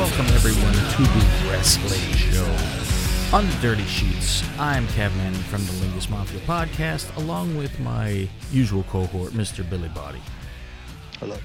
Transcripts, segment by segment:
Welcome everyone to the Wrestling Show on the Dirty Sheets. I'm Cav Manning from the Lingus Mafia podcast, along with my usual cohort, Mr. Billy Body. Hello.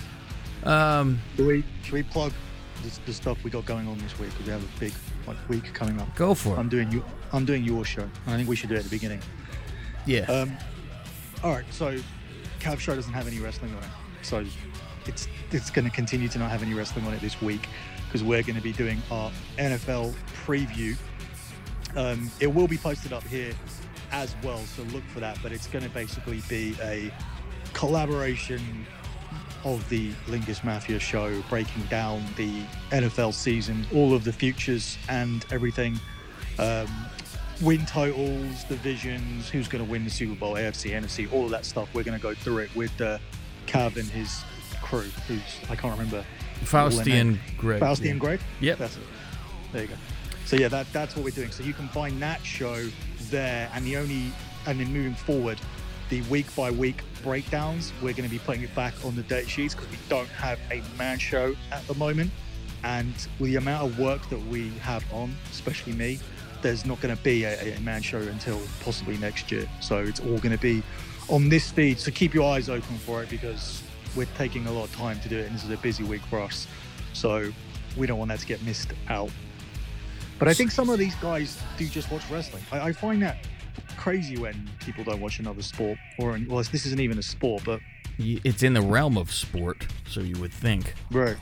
Should we plug the stuff we got going on this week? Because we have a big week coming up. Go for it. I'm doing your show. I think we should do it at the beginning. Yeah. All right. So, Cav show doesn't have any wrestling on it, so it's going to continue to not have any wrestling on it this week because we're going to be doing our NFL preview. It will be posted up here as well, so look for that. But it's going to basically be a collaboration of the Lingus Mafia show, breaking down the NFL season, all of the futures and everything, win totals, divisions, who's going to win the Super Bowl, AFC, NFC, all of that stuff. We're going to go through it with Cav and his crew, who's, I can't remember. Faustian Greg. Faustian Greg? Yep. That's it. There you go. So yeah, that's what we're doing. So you can find that show there, and then moving forward, the week by week breakdowns, we're going to be putting it back on the date sheets because we don't have a man show at the moment. And with the amount of work that we have on, especially me, there's not going to be a man show until possibly next year. So it's all going to be on this feed. So keep your eyes open for it because we're taking a lot of time to do it, and this is a busy week for us. So we don't want that to get missed out. But I think some of these guys do just watch wrestling. I find that crazy when people don't watch another sport, well, this isn't even a sport, but it's in the realm of sport, so you would think. Right.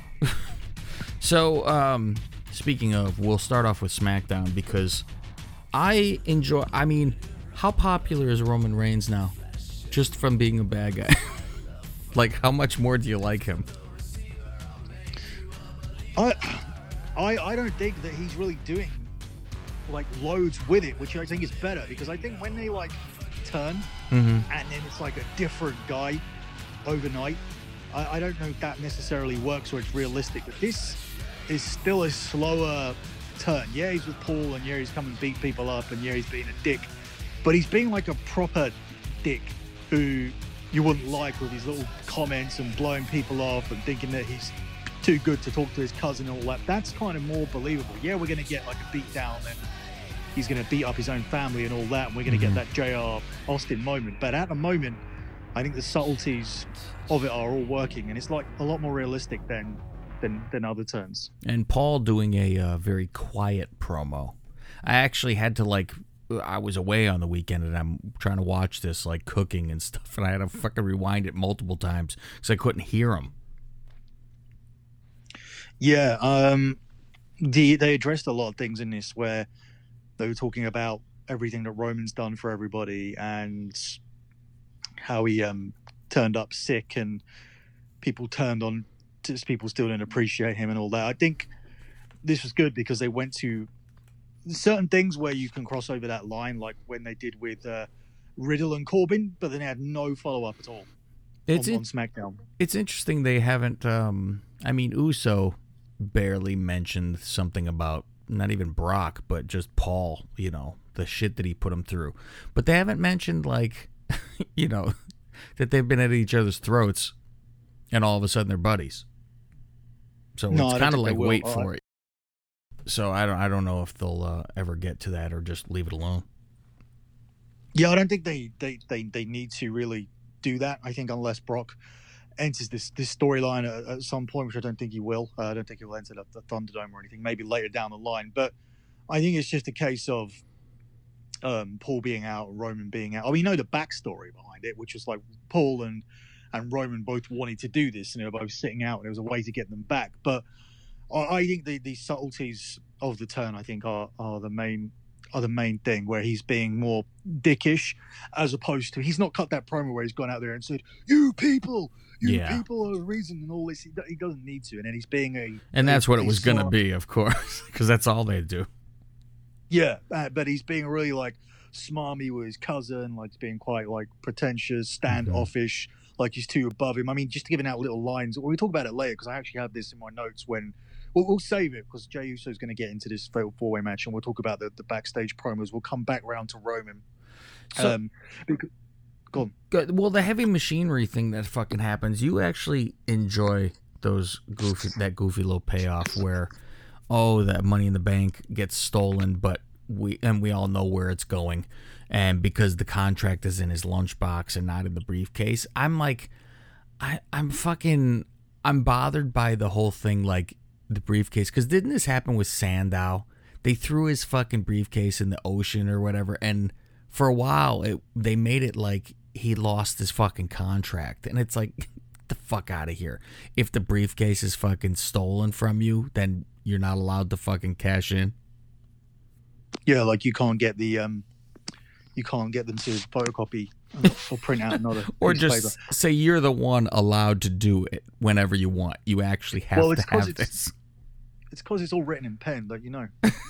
So, speaking of, we'll start off with SmackDown because I mean, how popular is Roman Reigns now? Just from being a bad guy. Like, how much more do you like him? I don't think that he's really doing like loads with it, which I think is better because I think when they like turn and then it's like a different guy overnight, I don't know if that necessarily works or it's realistic. But this is still a slower turn. Yeah, he's with Paul, and yeah, he's come and beat people up, and yeah, he's being a dick, but he's being like a proper dick who you wouldn't like with his little comments and blowing people off and thinking that he's too good to talk to his cousin and all that. That's kind of more believable. Yeah, we're going to get like a beat down and he's going to beat up his own family and all that, and we're going to get that JR Austin moment. But at the moment, I think the subtleties of it are all working, and it's like a lot more realistic than other turns. And Paul doing a very quiet promo. I actually had to I was away on the weekend and I'm trying to watch this like cooking and stuff, and I had to fucking rewind it multiple times because I couldn't hear him. Yeah, they addressed a lot of things in this where they were talking about everything that Roman's done for everybody and how he turned up sick and people turned on, people still didn't appreciate him and all that. I think this was good because they went to certain things where you can cross over that line, like when they did with Riddle and Corbin, but then they had no follow-up at all on SmackDown. It's interesting they haven't, Uso barely mentioned something about not even Brock, but just Paul, the shit that he put him through. But they haven't mentioned, that they've been at each other's throats and all of a sudden they're buddies. So it's kind of like wait for it. So I don't know if they'll ever get to that or just leave it alone. Yeah, I don't think they need to really do that. I think unless Brock enters this storyline at some point, which I don't think he will. I don't think he will enter the Thunderdome or anything. Maybe later down the line. But I think it's just a case of Paul being out, Roman being out. We know the backstory behind it, which was like Paul and Roman both wanted to do this, and they were both sitting out, and there was a way to get them back. But I think the subtleties of the turn, I think, are the main thing, where he's being more dickish as opposed to, he's not cut that promo where he's gone out there and said, you people are the reason and all this. He doesn't need to. And then he's being and that's what it was going to be, of course, because that's all they do. Yeah, but he's being really like smarmy with his cousin, like being quite like pretentious, standoffish, like he's too above him. I mean, just giving out little lines. We'll talk about it later because I actually have this in my notes when we'll save it because Jey Uso is going to get into this fatal four-way match, and we'll talk about the backstage promos. We'll come back around to Roman. So, go on. Well, the heavy machinery thing that fucking happens, you actually enjoy that goofy little payoff where oh, that Money in the Bank gets stolen, but we all know where it's going, and because the contract is in his lunchbox and not in the briefcase, I'm like, I'm bothered by the whole thing, like the briefcase, because didn't this happen with Sandow? They threw his fucking briefcase in the ocean or whatever, and for a while they made it like he lost his fucking contract, and it's like, get the fuck out of here. If the briefcase is fucking stolen from you, then you're not allowed to fucking cash in. Yeah, like you can't get them to photocopy or print out another or just paper. Say you're the one allowed to do it whenever you want. You actually have to have this. It's because it's all written in pen, don't you know?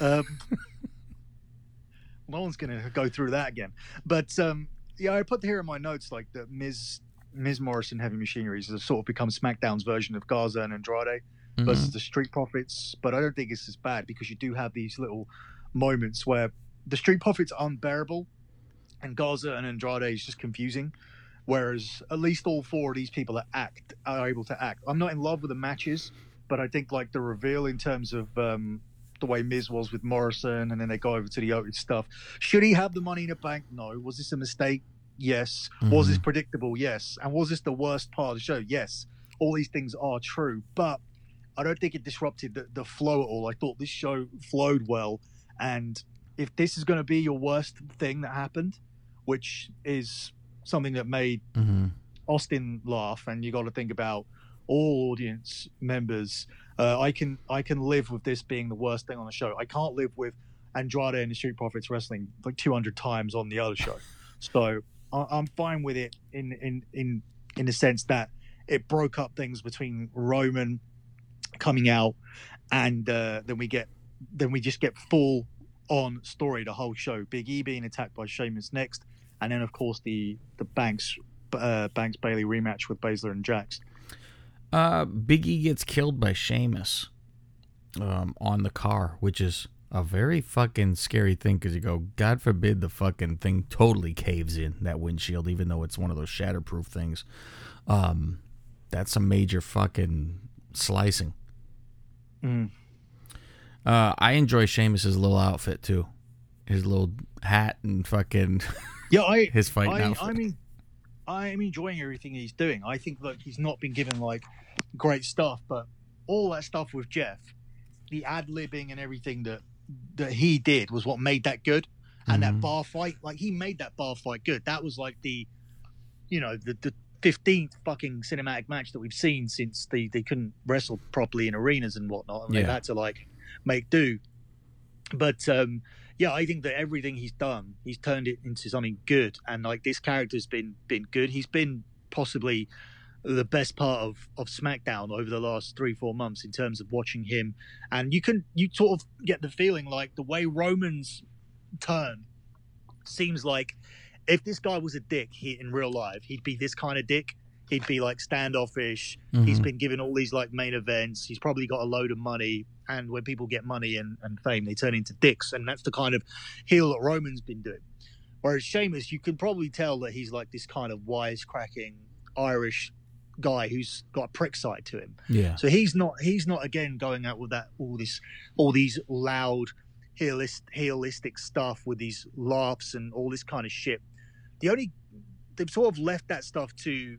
No one's going to go through that again. But yeah, I put here in my notes like that Miz Morrison Heavy Machinery has sort of become SmackDown's version of Garza and Andrade versus the Street Profits. But I don't think it's as bad because you do have these little moments where the Street Profits are unbearable and Garza and Andrade is just confusing. Whereas at least all four of these people are able to act. I'm not in love with the matches, but I think like the reveal in terms of the way Miz was with Morrison, and then they go over to the Otis stuff. Should he have the Money in the Bank? No. Was this a mistake? Yes. Was this predictable? Yes. And was this the worst part of the show? Yes. All these things are true, but I don't think it disrupted the flow at all. I thought this show flowed well, and if this is going to be your worst thing that happened, which is something that made Austin laugh, and you got to think about all audience members. I can live with this being the worst thing on the show. I can't live with Andrade and the Street Profits wrestling like 200 times on the other show. So I'm fine with it in the sense that it broke up things between Roman coming out, and then we just get full on story the whole show. Big E being attacked by Sheamus next, and then of course the Banks Bailey rematch with Baszler and Jax. Big E gets killed by Sheamus on the car, which is a very fucking scary thing because you go, God forbid the fucking thing totally caves in, that windshield, even though it's one of those shatterproof things. That's some major fucking slicing. I enjoy Sheamus's little outfit too. His little hat and fucking his fighting outfit. I'm enjoying everything he's doing. I think that he's not been given like great stuff, but all that stuff with Jeff, the ad-libbing and everything that he did was what made that good. And that bar fight, like he made that bar fight good. That was like the 15th fucking cinematic match that we've seen since they couldn't wrestle properly in arenas and whatnot, and they've had to like make do. But I think that everything he's done, he's turned it into something good, and like this character's been good. He's been possibly the best part of SmackDown over the last 3-4 months in terms of watching him. And you sort of get the feeling like the way Roman's turn seems like if this guy was a dick in real life, he'd be this kind of dick. He'd be like standoffish. He's been given all these like main events. He's probably got a load of money. And when people get money and fame, they turn into dicks. And that's the kind of heel that Roman's been doing. Whereas Sheamus, you can probably tell that he's like this kind of wisecracking Irish guy who's got a prick side to him. Yeah. So he's not again going out with that all these loud heelistic stuff with these laughs and all this kind of shit. They've sort of left that stuff to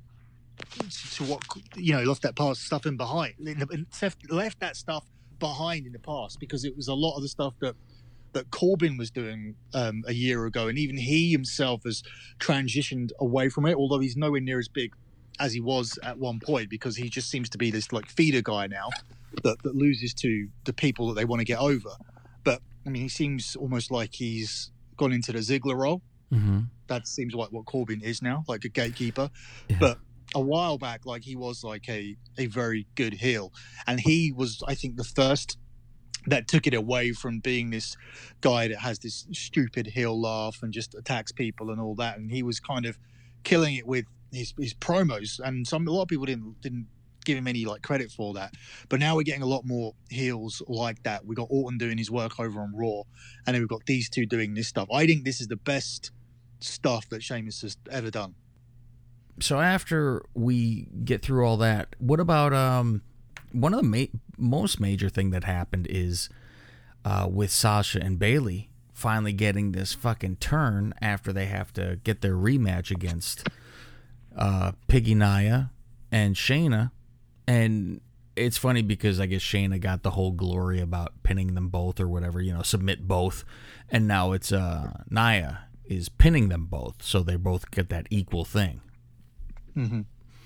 what left that past stuff in behind. Left that stuff behind in the past because it was a lot of the stuff that Corbin was doing a year ago, and even he himself has transitioned away from it. Although he's nowhere near as big as he was at one point because he just seems to be this like feeder guy now that loses to the people that they want to get over. But I mean, he seems almost like he's gone into the Ziggler role. That seems like what Corbin is now, like a gatekeeper. Yeah. But a while back, like he was like a very good heel, and he was, I think, the first that took it away from being this guy that has this stupid heel laugh and just attacks people and all that. And he was kind of killing it with his promos, and a lot of people didn't give him any like credit for that. But now we're getting a lot more heels like that. We got Orton doing his work over on Raw, and then we've got these two doing this stuff. I think this is the best stuff that Sheamus has ever done. So after we get through all that, what about one of the most major thing that happened is with Sasha and Bayley finally getting this fucking turn after they have to get their rematch against Piggy Nia and Shayna. And it's funny because I guess Shayna got the whole glory about pinning them both or whatever, submit both. And now it's Nia is pinning them both, so they both get that equal thing. Mm-hmm.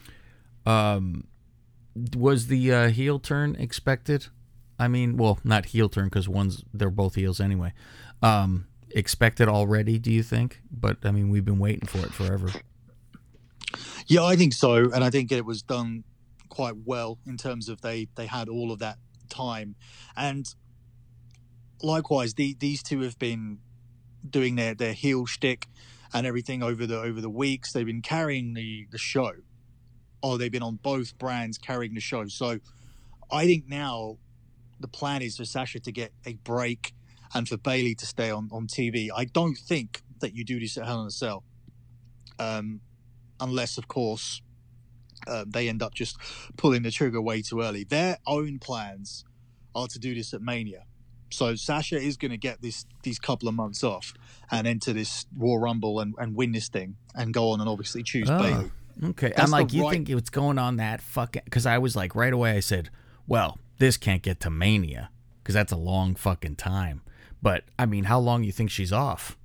Was the heel turn expected? I mean, well, not heel turn because they're both heels anyway. Expected already, do you think? But I mean, we've been waiting for it forever. Yeah, I think so, and I think it was done quite well in terms of they had all of that time, and likewise, these two have been doing their heel shtick and everything over the weeks. They've been carrying the show, or they've been on both brands carrying the show. So I think now the plan is for Sasha to get a break and for Bayley to stay on TV. I don't think that you do this at Hell in a Cell, unless, of course, they end up just pulling the trigger way too early. Their own plans are to do this at Mania. So Sasha is going to get these couple of months off and enter this Royal Rumble and win this thing and go on and obviously choose Bayley. Okay. I'm like, you think it's going on that fucking... Because I was like, right away I said, well, this can't get to Mania because that's a long fucking time. But, I mean, how long do you think she's off?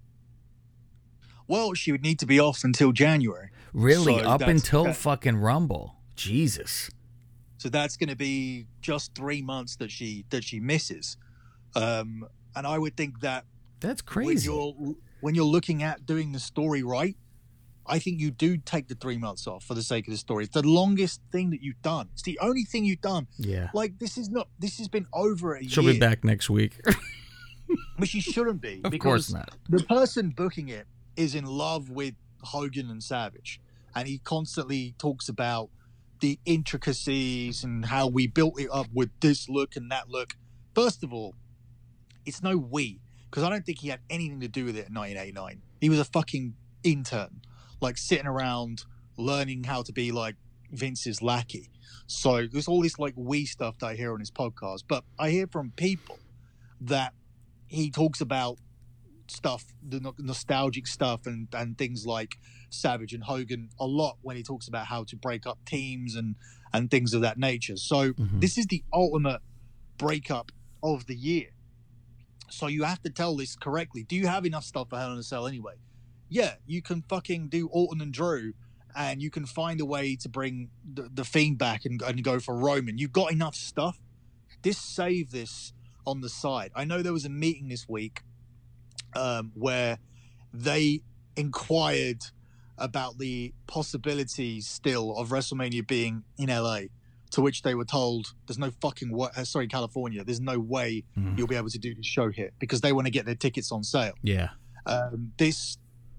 Well, she would need to be off until January. Really? So up until fucking Rumble? Jesus. So that's going to be just 3 months that she misses. And I would think that... That's crazy. When you're looking at doing the story right, I think you do take the 3 months off for the sake of the story. It's the longest thing that you've done. It's the only thing you've done. Yeah. Like, this has been over a year. She'll be back next week. But she shouldn't be. Of course not. The person booking it is in love with Hogan and Savage. And he constantly talks about the intricacies and how we built it up with this look and that look. First of all, it's no we. Because I don't think he had anything to do with it in 1989. He was a fucking intern. Like, sitting around learning how to be like Vince's lackey. So there's all this like we stuff that I hear on his podcast. But I hear from people that he talks about stuff, the nostalgic stuff and things like Savage and Hogan a lot when he talks about how to break up teams and things of that nature. So This is the ultimate breakup of the year. So you have to tell this correctly. Do you have enough stuff for Hell in a Cell anyway? Yeah, you can fucking do Orton and Drew, and you can find a way to bring the Fiend back and go for Roman. You've got enough stuff. Save this on the side. I know there was a meeting this week where they inquired about the possibilities still of WrestleMania being in LA, to which they were told there's no fucking way, California, there's no way you'll be able to do this show here because they want to get their tickets on sale. Yeah. This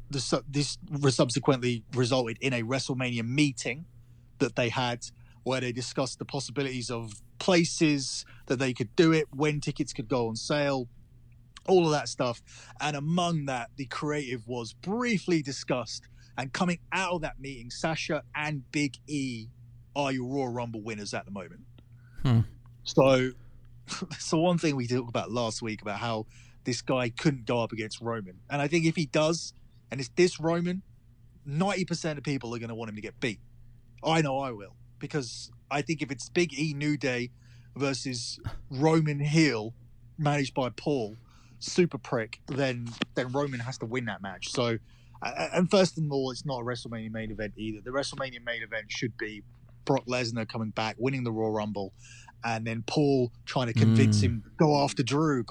subsequently resulted in a WrestleMania meeting that they had where they discussed the possibilities of places that they could do it, when tickets could go on sale, all of that stuff. And among that, the creative was briefly discussed. And coming out of that meeting, Sasha and Big E are your Royal Rumble winners at the moment. So one thing we talked about last week about how this guy couldn't go up against Roman. And I think if he does, and it's this Roman, 90% of people are going to want him to get beat. I know I will. Because I think if it's Big E New Day versus Roman heel managed by Paul, super prick, then Roman has to win that match. So, and first of all, it's not a WrestleMania main event either. The WrestleMania main event should be Brock Lesnar coming back, winning the Royal Rumble, and then Paul trying to convince him, go after Drew.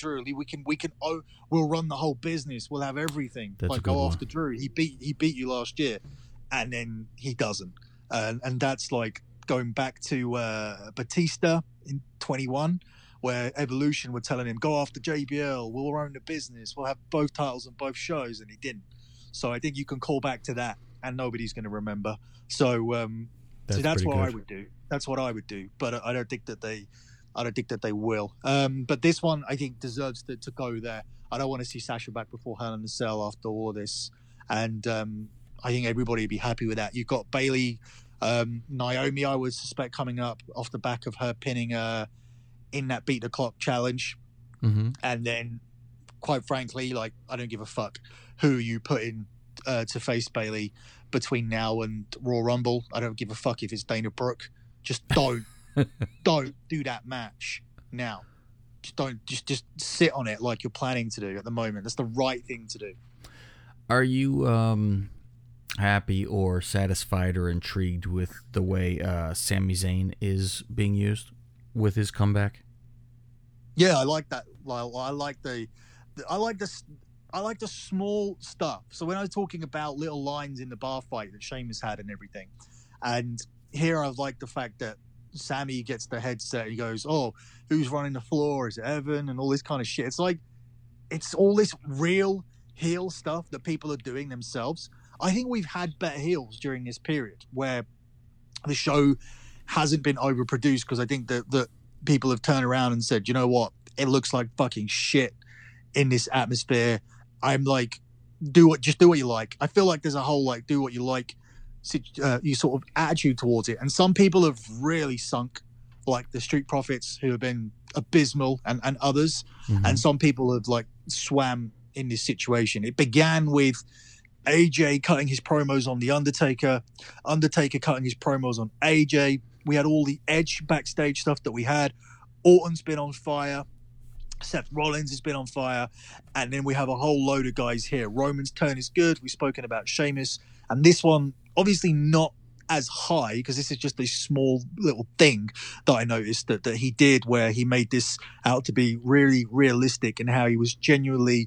We'll run the whole business. We'll have everything. That's go after Drew. He beat you last year, and then he doesn't. And that's like going back to Batista in 21, where Evolution were telling him, go after JBL, we'll own the business, we'll have both titles on both shows, and he didn't. So I think you can call back to that, and nobody's going to remember. So that's what I would do. That's what I would do. But I don't think that they will. But this one, I think, deserves to go there. I don't want to see Sasha back before Hell in a Cell after all of this. And I think everybody would be happy with that. You've got Bayley Naomi, I would suspect coming up off the back of her pinning in that beat the clock challenge. And then, quite frankly, like, I don't give a fuck who you put in to face Bayley between now and Royal Rumble. I don't give a fuck if it's Dana Brooke. Just don't do that match now. Just sit on it like you're planning to do at the moment. That's the right thing to do. Are you happy or satisfied or intrigued with the way Sami Zayn is being used with his comeback? Yeah, I like that. I like the small stuff. So when I was talking about little lines in the bar fight that Sheamus had and everything, and here I like the fact that Sammy gets the headset. He goes, "Oh, who's running the floor? Is it Evan?" And all this kind of shit. It's like, it's all this real heel stuff that people are doing themselves. I think we've had better heels during this period where the show hasn't been overproduced, because I think that people have turned around and said, you know what, it looks like fucking shit in this atmosphere. I'm like, just do what you like. I feel like there's a whole like do what you like you sort of attitude towards it, and some people have really sunk, like the Street Profits, who have been abysmal, and others, and some people have like swam in this situation. It began with AJ cutting his promos on The Undertaker cutting his promos on AJ. We had all the Edge backstage stuff that we had. Orton's been on fire. Seth Rollins has been on fire. And then we have a whole load of guys here. Roman's turn is good. We've spoken about Sheamus. And this one, obviously not as high, because this is just a small little thing that I noticed that he did, where he made this out to be really realistic, and how he was genuinely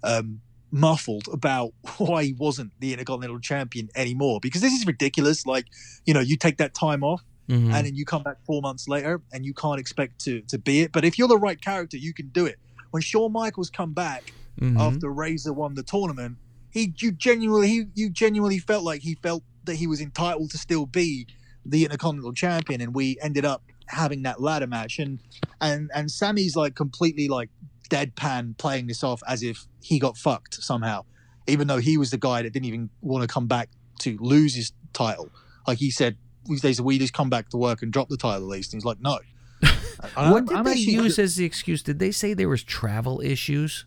muffled about why he wasn't the Intercontinental Champion anymore. Because this is ridiculous. Like, you know, you take that time off, and then you come back 4 months later and you can't expect to be it. But if you're the right character, you can do it. When Shawn Michaels come back after Razor won the tournament, you genuinely felt like he felt that he was entitled to still be the Intercontinental Champion, and we ended up having that ladder match, and Sammy's like completely like deadpan playing this off as if he got fucked somehow, even though he was the guy that didn't even want to come back to lose his title. Like he said, they said, we just come back to work and drop the title at least. And he's like, no. What did they use as the excuse? Did they say there was travel issues?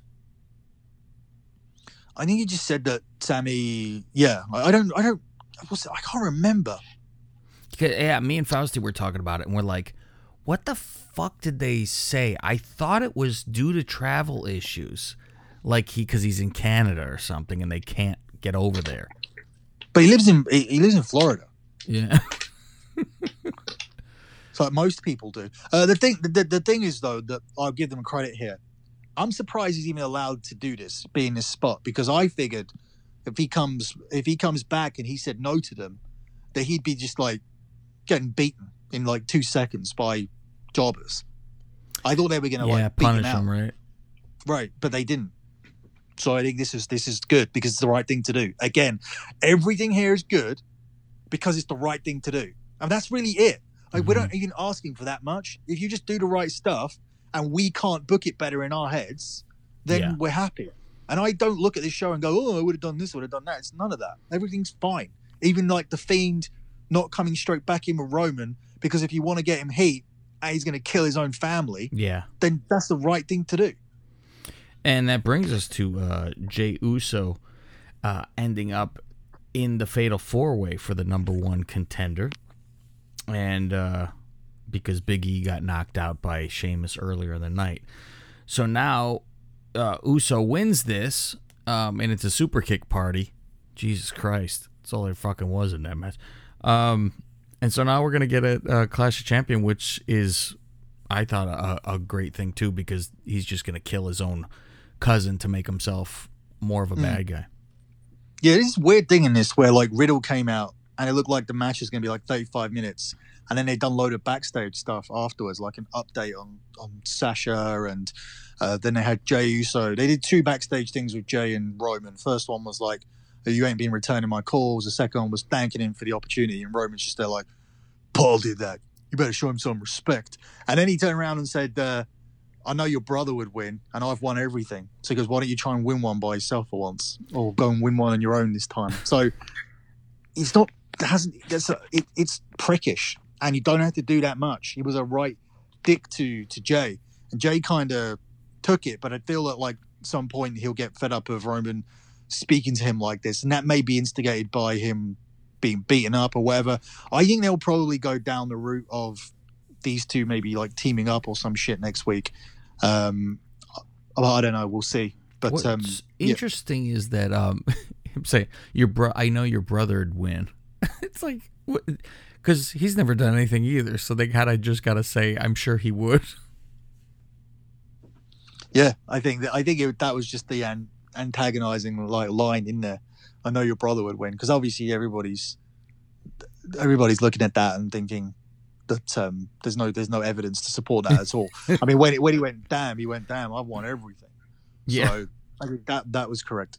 I think he just said that Sammy. Yeah, I can't remember. Yeah, me and Fausti were talking about it, and we're like, what the fuck did they say? I thought it was due to travel issues, like because he's in Canada or something, and they can't get over there. But he lives in Florida. Yeah. So like most people do. The thing is, though, that I'll give them credit here. I'm surprised he's even allowed to do this, be in this spot, because I figured if he comes back and he said no to them, that he'd be just like getting beaten in like 2 seconds by jobbers. I thought they were going to punish him, right? Right, but they didn't. So I think this is good, because it's the right thing to do. Again, everything here is good because it's the right thing to do, and that's really it. Like we're not even asking for that much. If you just do the right stuff, and we can't book it better in our heads, then we're happy. And I don't look at this show and go, oh, I would have done this, would have done that. It's none of that. Everything's fine. Even like the Fiend not coming straight back in with Roman, because if you want to get him heat and he's going to kill his own family, then that's the right thing to do. And that brings us to Jey Uso ending up in the Fatal 4-Way for the number one contender. And because Big E got knocked out by Sheamus earlier in the night. So now Uso wins this, and it's a super kick party. Jesus Christ. That's all there fucking was in that match. And so now we're going to get a Clash of Champions, which is, I thought, a great thing too, because he's just going to kill his own cousin to make himself more of a bad guy. Yeah, this is a weird thing in this where like Riddle came out and it looked like the match is going to be like 35 minutes. And then they done load of backstage stuff afterwards, like an update on Sasha, and then they had Jey Uso. They did 2 backstage things with Jey and Roman. First one was like, you ain't been returning my calls. The second one was thanking him for the opportunity. And Roman's just there like, Paul did that. You better show him some respect. And then he turned around and said, I know your brother would win, and I've won everything. So he goes, why don't you try and win one by yourself for once? Or go and win one on your own this time. So it's not it's prickish, and you don't have to do that much. He was a right dick to Jay, and Jay kind of took it, but I feel that like some point he'll get fed up of Roman speaking to him like this, and that may be instigated by him being beaten up or whatever. I think they'll probably go down the route of these two maybe like teaming up or some shit next week. I don't know, we'll see. But what's interesting is that I'm saying I know your brother'd win. It's like, because he's never done anything either, so they just gotta say I'm sure he would. Yeah, I think that was just the antagonizing like line in there. I know your brother would win, because obviously everybody's looking at that and thinking that there's no evidence to support that at all. I mean, when he went damn, I've won everything. Yeah, so I think that was correct.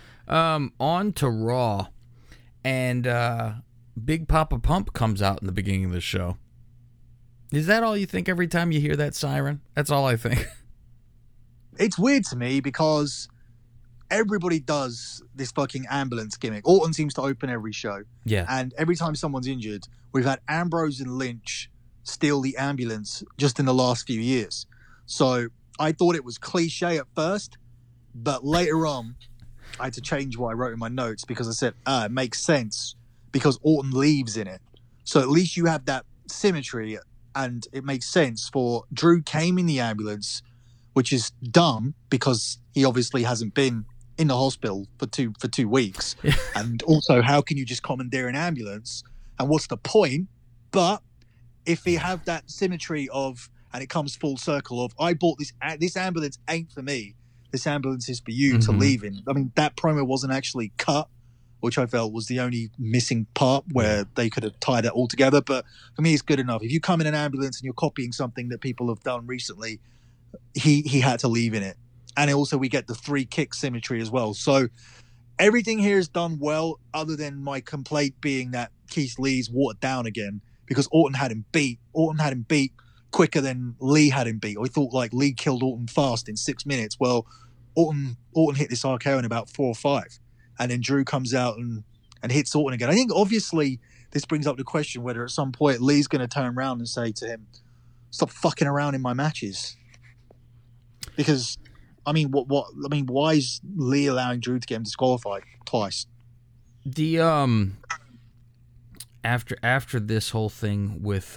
On to Raw, and Big Papa Pump comes out in the beginning of the show. Is that all you think every time you hear that siren? That's all I think. It's weird to me because everybody does this fucking ambulance gimmick. Orton seems to open every show. Yeah. And every time someone's injured, we've had Ambrose and Lynch steal the ambulance just in the last few years. So I thought it was cliche at first, but later on, I had to change what I wrote in my notes because I said, it makes sense because Orton leaves in it. So at least you have that symmetry, and it makes sense for Drew came in the ambulance, which is dumb because he obviously hasn't been in the hospital for two weeks. And also, how can you just commandeer an ambulance? And what's the point? But if you have that symmetry of, and it comes full circle of, I bought this ambulance ain't for me. This ambulance is for you to leave in. I mean, that promo wasn't actually cut, which I felt was the only missing part where they could have tied it all together. But for me, it's good enough. If you come in an ambulance and you're copying something that people have done recently, he had to leave in it. And also we get the 3-kick symmetry as well. So everything here is done well, other than my complaint being that Keith Lee's watered down again because Orton had him beat quicker than Lee had him beat. I thought like Lee killed Orton fast in 6 minutes. Well, Orton hit this RKO in about 4 or 5. And then Drew comes out and hits Orton again. I think obviously this brings up the question whether at some point Lee's going to turn around and say to him, stop fucking around in my matches. Because, I mean, why is Lee allowing Drew to get him disqualified twice? The after this whole thing with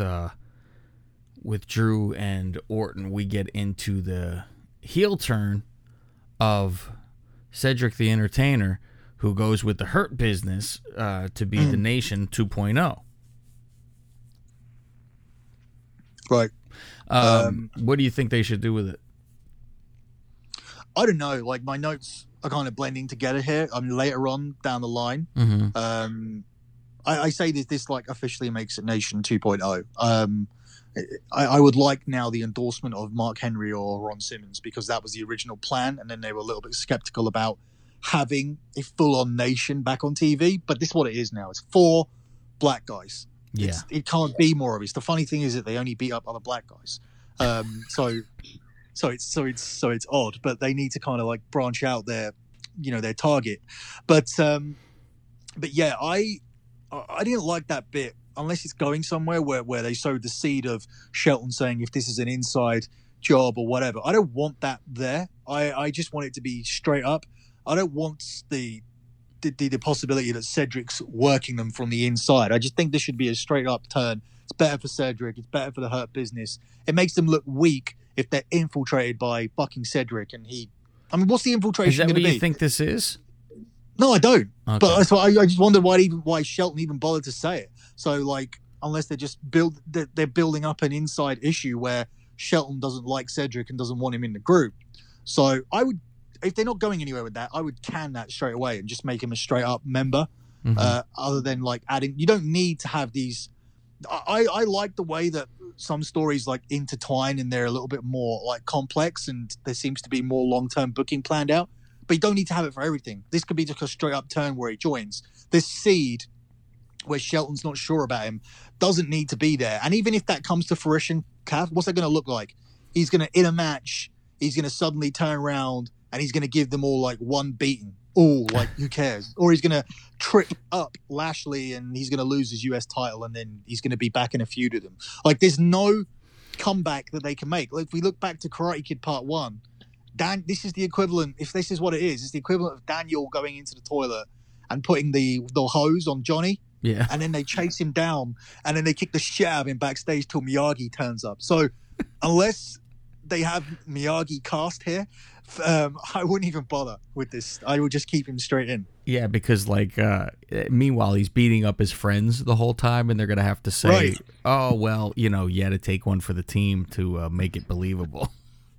Drew and Orton, we get into the heel turn of Cedric the Entertainer, who goes with the Hurt Business to be the Nation 2.0. Right. What do you think they should do with it? I don't know. Like, my notes are kind of blending together here. I mean, later on down the line, I say this like officially makes it Nation 2.0. I would like now the endorsement of Mark Henry or Ron Simmons, because that was the original plan, and then they were a little bit skeptical about having a full-on Nation back on TV. But this is what it is now. It's 4 black guys. Yeah, it can't be more obvious. The funny thing is that they only beat up other black guys. So it's odd, but they need to kind of like branch out their target. But yeah, I didn't like that bit, unless it's going somewhere where they sowed the seed of Shelton saying if this is an inside job or whatever. I don't want that there. I just want it to be straight up. I don't want the possibility that Cedric's working them from the inside. I just think this should be a straight up turn. It's better for Cedric. It's better for the Hurt Business. It makes them look weak if they're infiltrated by fucking Cedric, and what's the infiltration going to be? Is that what you think this is? No, I don't. Okay. But that's why I just wondered why Shelton even bothered to say it. So, like, unless they're building up an inside issue where Shelton doesn't like Cedric and doesn't want him in the group. So I would, if they're not going anywhere with that, I would can that straight away and just make him a straight up member. Other than like adding, you don't need to have these. I like the way that some stories like intertwine and they're a little bit more like complex, and there seems to be more long-term booking planned out, but you don't need to have it for everything. This could be just a straight up turn where he joins. This seed where Shelton's not sure about him doesn't need to be there. And even if that comes to fruition, Kath, what's that going to look like? He's going to, in a match, he's going to suddenly turn around and he's going to give them all like one beating. oh, like who cares? Or he's gonna trip up Lashley and he's gonna lose his US title and then he's gonna be back in a feud with him. Like there's no comeback that they can make. Like if we look back to Karate Kid Part 1, this is the equivalent, if this is what it is, it's the equivalent of Daniel going into the toilet and putting the hose on Johnny. Yeah. And then they chase him down and then they kick the shit out of him backstage till Miyagi turns up. So unless they have Miyagi cast here, I wouldn't even bother with this. I would just keep him straight in. Yeah, because like meanwhile he's beating up his friends the whole time, and they're gonna have to say, right. "Oh well, you had to take one for the team to make it believable."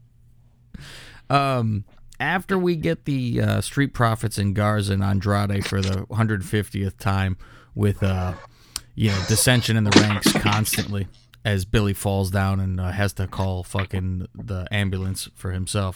After we get the Street Profits and Garza and Andrade for the 150th time with dissension in the ranks constantly as Billy falls down and has to call fucking the ambulance for himself.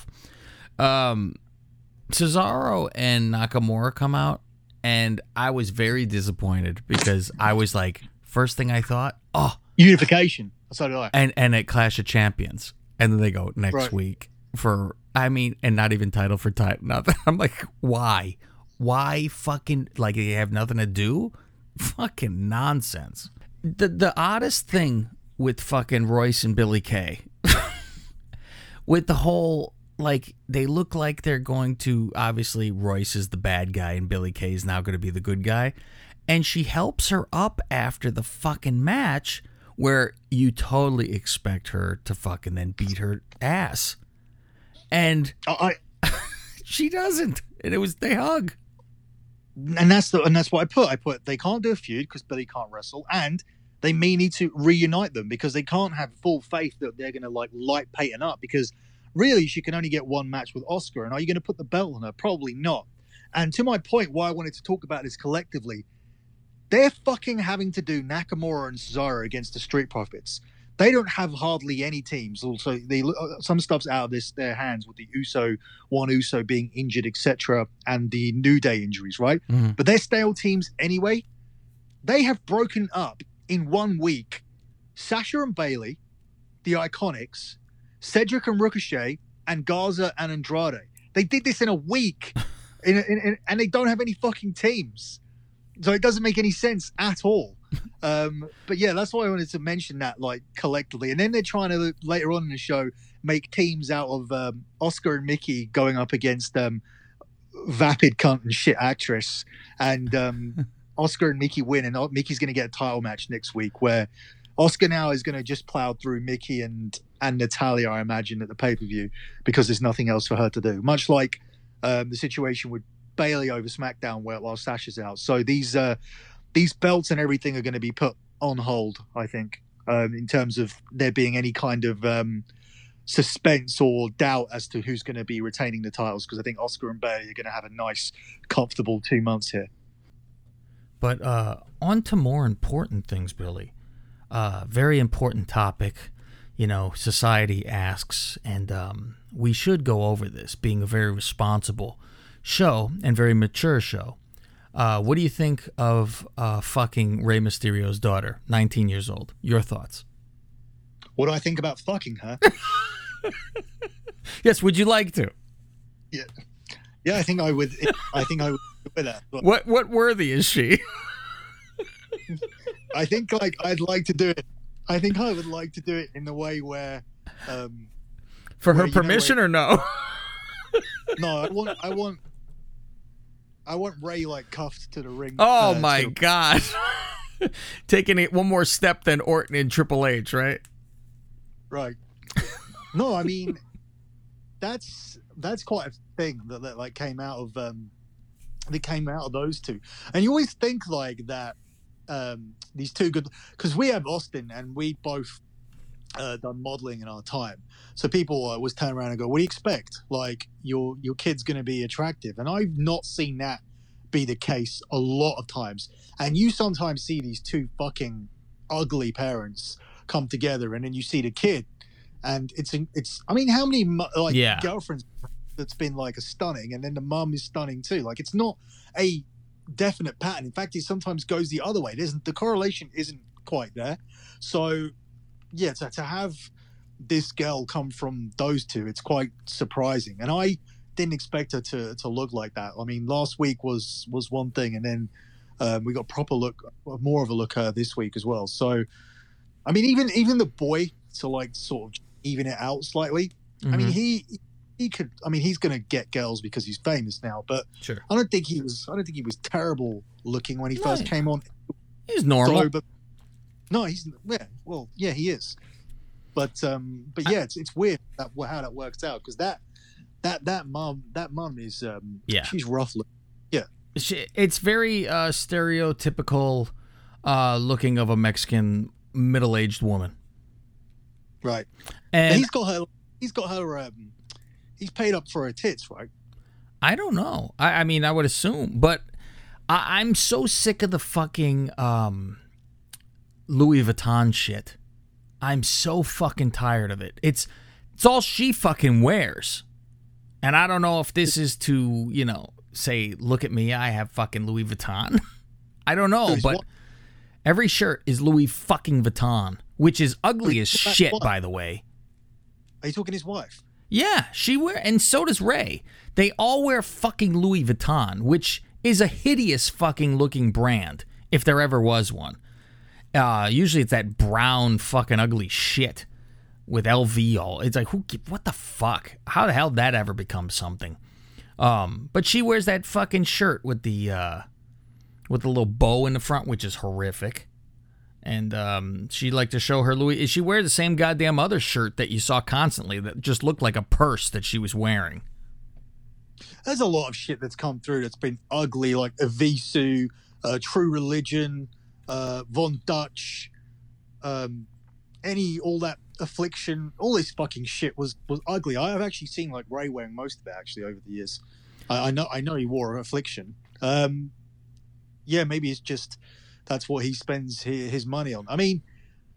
Cesaro and Nakamura come out, and I was very disappointed because I was like, first thing I thought, unification. So did I. And at Clash of Champions, and then they go next week for, and not even title for title, nothing. I'm like, why fucking, like, they have nothing to do? Fucking nonsense. The oddest thing with fucking Royce and Billy Kay, with the whole, like, they look like they're going to, obviously Royce is the bad guy and Billy Kay is now going to be the good guy, and she helps her up after the fucking match where you totally expect her to fucking then beat her ass, and she doesn't, and they hug, and that's what I put they can't do a feud because Billy can't wrestle, and they may need to reunite them because they can't have full faith that they're going to like light Peyton up, because really she can only get one match with Asuka, and are you going to put the belt on her? Probably not. And to my point, why I wanted to talk about this collectively, they're fucking having to do Nakamura and Cesaro against the Street Profits. They don't have hardly any teams. Also, some stuff's out of their hands with the one Uso being injured, etc., and the New Day injuries, right? Mm-hmm. But they're stale teams anyway. They have broken up in 1 week Sasha and Bayley, the Iconics, Cedric and Ricochet, and Garza and Andrade. They did this in a week, and they don't have any fucking teams. So it doesn't make any sense at all. But yeah, that's why I wanted to mention that, like, collectively. And then they're trying to, later on in the show, make teams out of Oscar and Mickey going up against vapid cunt and shit actress. And Oscar and Mickey win, and Mickey's going to get a title match next week where Oscar now is going to just plow through Mickey and Natalia, I imagine, at the pay-per-view, because there's nothing else for her to do. Much like the situation with Bayley over SmackDown while Sasha's out. So these belts and everything are going to be put on hold, I think, in terms of there being any kind of suspense or doubt as to who's going to be retaining the titles, because I think Oscar and Bayley are going to have a nice, comfortable 2 months here. But on to more important things, Billy. Very important topic, society asks, and we should go over this, being a very responsible show and very mature show. What do you think of fucking Rey Mysterio's daughter, 19 years old? Your thoughts? What do I think about fucking her? Yes, would you like to? Yeah, I think I would. I think I would do that. But what worthy is she? I think I'd like to do it. I think I would like to do it in the way where, for her permission or no? No, I want Ray like cuffed to the ring. Oh my God! Taking it one more step than Orton and Triple H, right? Right. No, I mean that's quite a thing that like came out of those two, and you always think like that. These two good, because we have Austin and we both done modeling in our time, so people always turn around and go, what do you expect, like your kid's going to be attractive? And I've not seen that be the case a lot of times, and you sometimes see these two fucking ugly parents come together, and then you see the kid, and it's I mean, how many girlfriends that's been like a stunning, and then the mum is stunning too? Like, it's not a definite pattern. In fact, it sometimes goes the other way. The correlation isn't quite there. So yeah, to have this girl come from those two, it's quite surprising. And I didn't expect her to look like that. I mean, last week was one thing, and then we got more of a look at her this week as well. So, I mean, even the boy to like sort of even it out slightly. Mm-hmm. I mean, he could. I mean, he's going to get girls because he's famous now. But sure. I don't think he was terrible looking when he first came on. He's normal. So, but no, he's yeah, he is. But yeah, it's weird how that works out, because that mom is she's rough looking. Yeah, it's very stereotypical looking of a Mexican middle-aged woman. Right, and he's got her. He's paid up for her tits, right? I don't know. I mean, I would assume, but I'm so sick of the fucking Louis Vuitton shit. I'm so fucking tired of it. It's all she fucking wears. And I don't know if this is to, say, look at me, I have fucking Louis Vuitton. I don't know, but every shirt is Louis fucking Vuitton, which is ugly as shit, by the way. Are you talking his wife? Yeah, and so does Ray. They all wear fucking Louis Vuitton, which is a hideous fucking looking brand, if there ever was one. Usually it's that brown fucking ugly shit with LV all. It's like, what the fuck? How the hell did that ever become something? But she wears that fucking shirt with the little bow in the front, which is horrific. And she liked to show her Louis. She wears the same goddamn other shirt that you saw constantly that just looked like a purse that she was wearing. There's a lot of shit that's come through that's been ugly, like Evisu, True Religion, Von Dutch, all that Affliction, all this fucking shit was ugly. I have actually seen like Ray wearing most of it actually over the years. I know he wore Affliction. Yeah, maybe it's just that's what he spends his money on. I mean,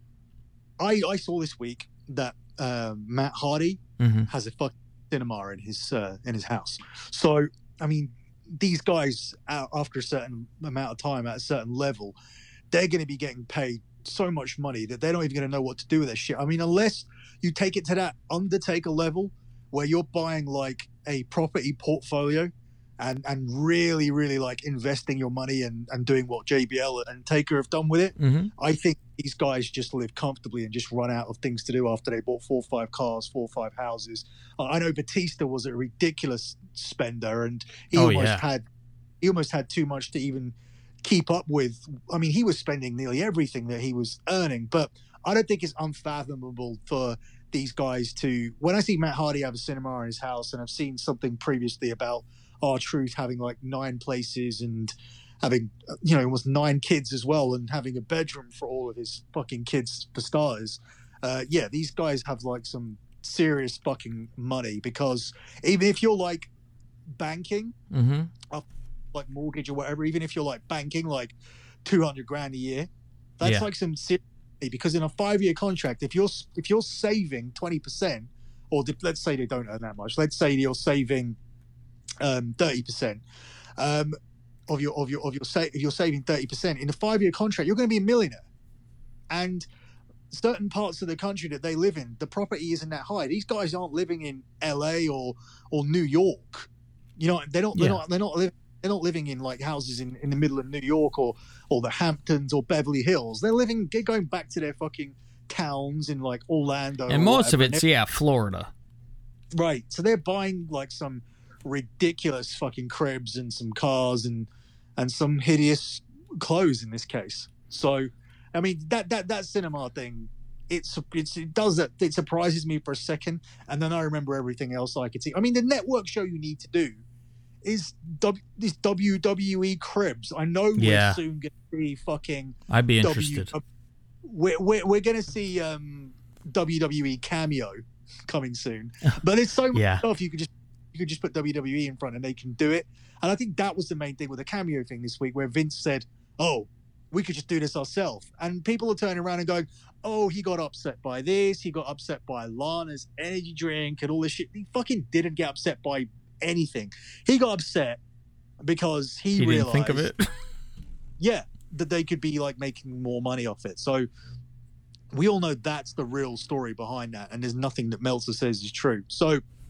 I saw this week that Matt Hardy has a fucking cinema in his house. So I mean, these guys after a certain amount of time at a certain level, they're going to be getting paid so much money that they're not even going to know what to do with their shit. I mean, unless you take it to that Undertaker level where you're buying like a property portfolio and really, really like investing your money and doing what JBL and Taker have done with it. I think these guys just live comfortably and just run out of things to do after they bought 4 or 5 cars, 4 or 5 houses. I know Batista was a ridiculous spender, and he almost had too much to even keep up with. I mean, he was spending nearly everything that he was earning, but I don't think it's unfathomable for these guys to, when I see Matt Hardy have a cinema in his house, and I've seen something previously about R-Truth having like 9 places and having, almost 9 kids as well, and having a bedroom for all of his fucking kids for starters. Yeah, these guys have like some serious fucking money, because even if you're like banking, like mortgage or whatever, even if you're like banking like $200,000 a year, that's like some serious, because in a 5-year contract, if you're saving 20%, or let's say they don't earn that much, let's say you're saving 30% of your if you're saving 30% in a 5-year contract, you're going to be a millionaire. And certain parts of the country that they live in, the property isn't that high. These guys aren't living in LA or New York. They're not living in like houses in the middle of New York or the Hamptons or Beverly Hills. They're going back to their fucking towns in like Orlando. And most of it's Florida. Right. So they're buying like some ridiculous fucking cribs and some cars and some hideous clothes in this case. So I mean, that cinema thing, it does that. It surprises me for a second, and then I remember everything else I could see. I mean, the network show you need to do is this WWE cribs. I know we're soon going to see fucking. I'd be interested. We're going to see WWE Cameo coming soon, but there's so much stuff you could just put WWE in front and they can do it. And I think that was the main thing with the Cameo thing this week, where Vince said, "Oh, we could just do this ourselves." And people are turning around and going, "Oh, he got upset by this. He got upset by Lana's energy drink and all this shit." He fucking didn't get upset by anything. He got upset because he realized, didn't think of it. That they could be like making more money off it. So we all know that's the real story behind that, and there's nothing that Meltzer says is true. So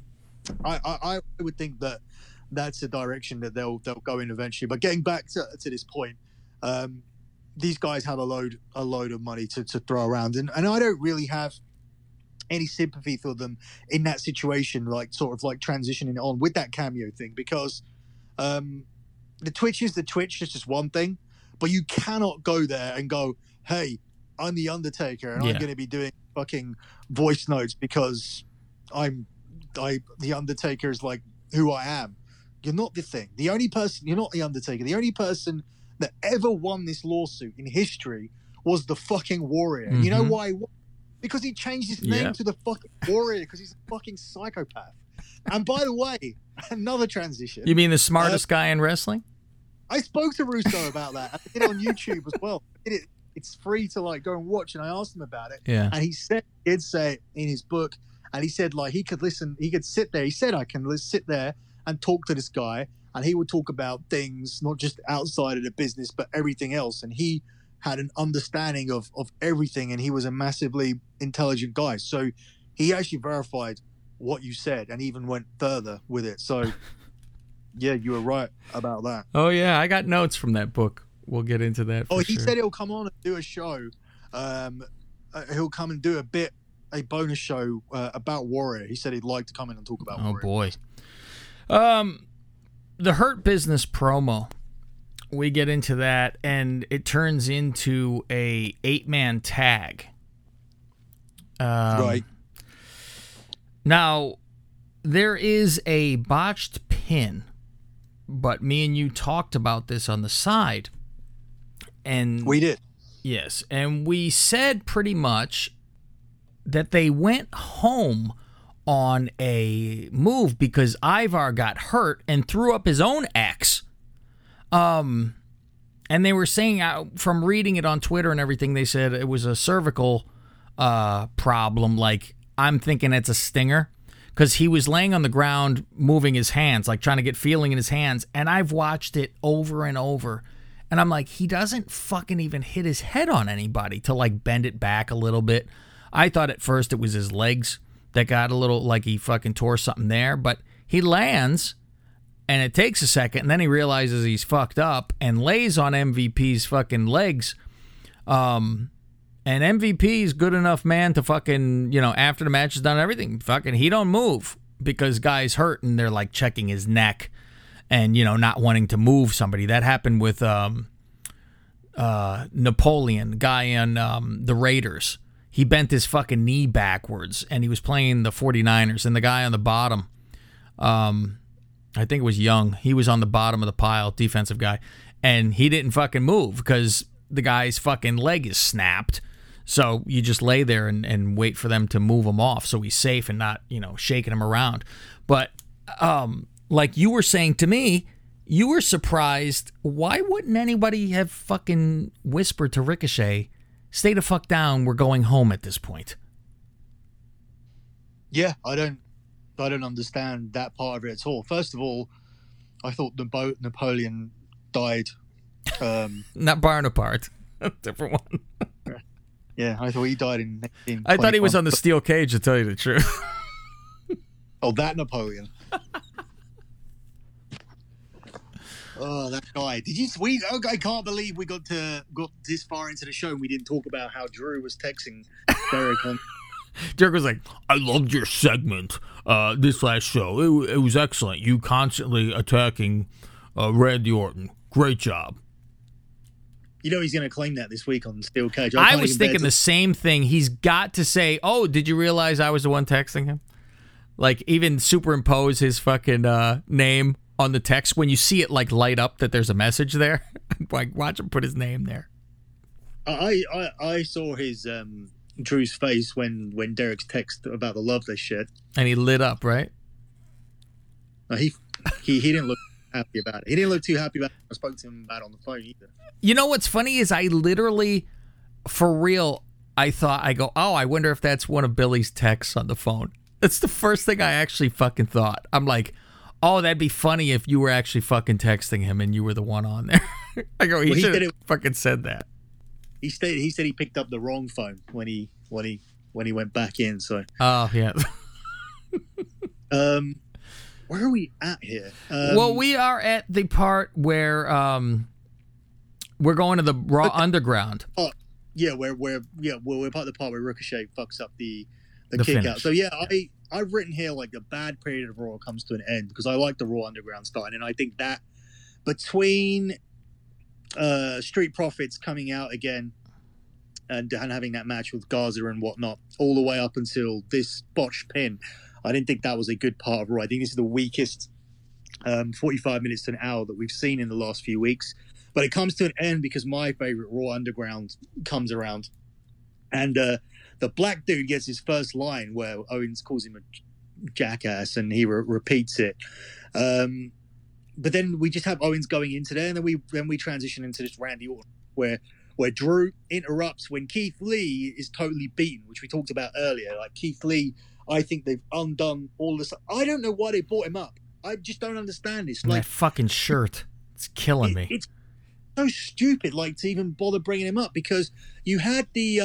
I would think that that's a direction that they'll go in eventually. But getting back to this point, these guys have a load of money to throw around, and I don't really have any sympathy for them in that situation, like sort of like transitioning on with that cameo thing, because the Twitch is the Twitch. It's just one thing, but you cannot go there and go, hey, I'm the Undertaker and I'm going to be doing fucking voice notes because the Undertaker is like who I am. You're not the thing. You're not the Undertaker. The only person that ever won this lawsuit in history was the fucking Warrior. You know why? Because he changed his name to the fucking Warrior because he's a fucking psychopath. And by the way, another transition. You mean the smartest guy in wrestling? I spoke to Russo about that. I did it on YouTube as well. It's free to like go and watch, and I asked him about it. Yeah. And he did say it in his book, and he said like he could sit there. He said I can sit there and talk to this guy, and he would talk about things not just outside of the business but everything else, and he had an understanding of everything, and he was a massively intelligent guy. So he actually verified what you said and even went further with it. So yeah, you were right about that. Oh yeah, I got notes from that book. We'll get into that. He said he'll come on and do a show. He'll come and do a bonus show about Warrior. He said he'd like to come in and talk about Warrior. Oh boy. The Hurt Business promo. We get into that, and it turns into a 8-man tag. Right. Now, there is a botched pin, but me and you talked about this on the side. And we did. Yes, and we said pretty much that they went home on a move because Ivar got hurt and threw up his own X. And they were saying, from reading it on Twitter and everything, they said it was a cervical problem. Like, I'm thinking it's a stinger because he was laying on the ground moving his hands, like trying to get feeling in his hands. And I've watched it over and over. And I'm like, he doesn't fucking even hit his head on anybody to like bend it back a little bit. I thought at first it was his legs that got a little like he fucking tore something there. But he lands, and it takes a second, and then he realizes he's fucked up and lays on MVP's fucking legs. And MVP is good enough man to fucking, after the match is done and everything, fucking he don't move because guy's hurt and they're like checking his neck and, not wanting to move somebody. That happened with Napoleon, guy on the Raiders. He bent his fucking knee backwards and he was playing the 49ers, and the guy on the bottom, I think it was Young. He was on the bottom of the pile, defensive guy, and he didn't fucking move because the guy's fucking leg is snapped. So you just lay there and wait for them to move him off so he's safe and not, shaking him around. But like you were saying to me, you were surprised. Why wouldn't anybody have fucking whispered to Ricochet, stay the fuck down, we're going home at this point? Yeah, I don't understand that part of it at all. First of all, I thought Napoleon died. Not Barnapart. Different one. Yeah, I thought he died in I thought he was on the steel cage, to tell you the truth. Oh, that Napoleon. Oh, that guy. I can't believe we got this far into the show and we didn't talk about how Drew was texting Derek on. Derek was like, I loved your segment this last show. It was excellent. You constantly attacking Randy Orton. Great job. He's going to claim that this week on Steel Cage. I was thinking the same thing. He's got to say, oh, did you realize I was the one texting him? Like, even superimpose his fucking name on the text when you see it, like, light up that there's a message there. Like, watch him put his name there. I saw his Drew's face when Derek's text about the love they shared. And he lit up, right? No, he didn't look happy about it. He didn't look too happy about it. I spoke to him about it on the phone either. You know what's funny is I literally, for real, I go, oh, I wonder if that's one of Billy's texts on the phone. That's the first thing I actually fucking thought. I'm like, oh, that'd be funny if you were actually fucking texting him and you were the one on there. I go, he should have fucking said that. He said he picked up the wrong phone when he went back in. So. Oh yeah. where are we at here? Well, we are at the part where we're going to the Raw Underground. Oh, yeah, we're part of the part where Ricochet fucks up the kick finish. out. So yeah, I've written here like the bad period of Raw comes to an end because I like the Raw Underground starting, and I think that between Street Profits coming out again and having that match with Garza and whatnot, all the way up until this botched pin, I didn't think that was a good part of Raw. I think this is the weakest 45 minutes to an hour that we've seen in the last few weeks. But it comes to an end because my favorite Raw Underground comes around. And the black dude gets his first line where Owens calls him a jackass and he repeats it. But then we just have Owens going into there, and then we transition into this Randy Orton where Drew interrupts when Keith Lee is totally beaten, which we talked about earlier. Like Keith Lee, I think they've undone all this. I don't know why they brought him up. I just don't understand this. Like, that fucking shirt, it's killing me. It's so stupid, like, to even bother bringing him up, because you had the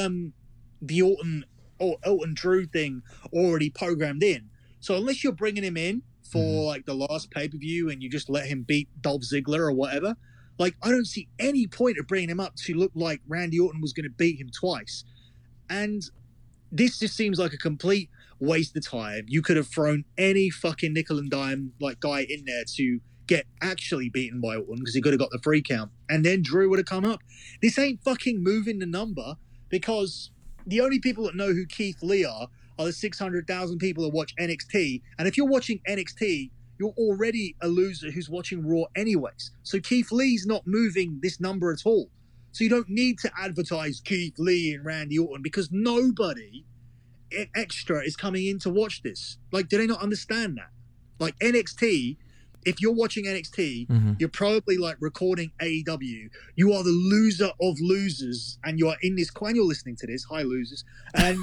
Orton Drew thing already programmed in. So unless you're bringing him in for like the last pay-per-view and you just let him beat Dolph Ziggler or whatever, like, I don't see any point of bringing him up to look like Randy Orton was going to beat him twice. And this just seems like a complete waste of time. You could have thrown any fucking nickel and dime like guy in there to get actually beaten by Orton because he could have got the free count, and then Drew would have come up. This ain't fucking moving the number, because the only people that know who Keith Lee are the 600,000 people that watch NXT, and if you're watching NXT, you're already a loser who's watching Raw anyways. So Keith Lee's not moving this number at all. So you don't need to advertise Keith Lee and Randy Orton, because nobody extra is coming in to watch this. Like, do they not understand that? Like, NXT, if you're watching NXT, you're probably like recording AEW. You are the loser of losers, and you are in this. And you're listening to this. Hi, losers. And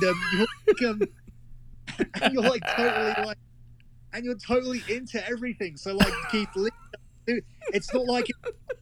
you're like totally like, and you're totally into everything. So like Keith Lee, it's not like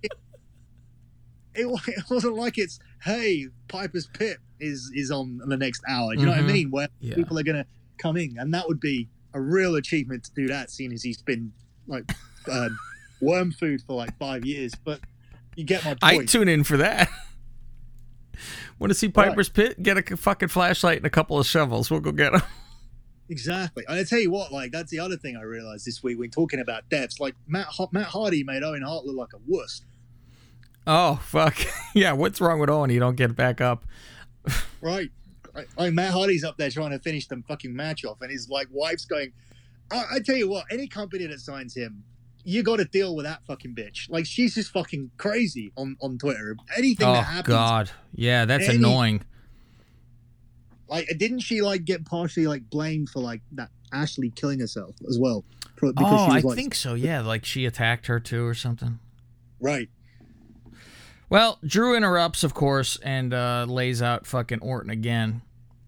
it wasn't like it's, hey, Piper's Pit is on the next hour. Do you know what I mean? Where people are gonna come in, and that would be a real achievement to do that, seeing as he's been like worm food for like 5 years. But you get my point. I'd tune in for that. Want to see Piper's Pit? Get a fucking flashlight and a couple of shovels. We'll go get them. Exactly. And I tell you what, like, that's the other thing I realized this week when talking about deaths. Like, Matt Hardy made Owen Hart look like a wuss. Oh, fuck. Yeah, what's wrong with Owen? You don't get back up. Right. Like, Matt Hardy's up there trying to finish the fucking match off, and his like wife's going, I tell you what, any company that signs him, you got to deal with that fucking bitch. Like, she's just fucking crazy on Twitter. Anything that happens. Oh, God. Yeah, that's annoying. Like, didn't she, like, get partially, like, blamed for, like, that Ashley killing herself as well? Because she was, I think so, yeah. Like, she attacked her, too, or something. Right. Well, Drew interrupts, of course, and lays out fucking Orton again.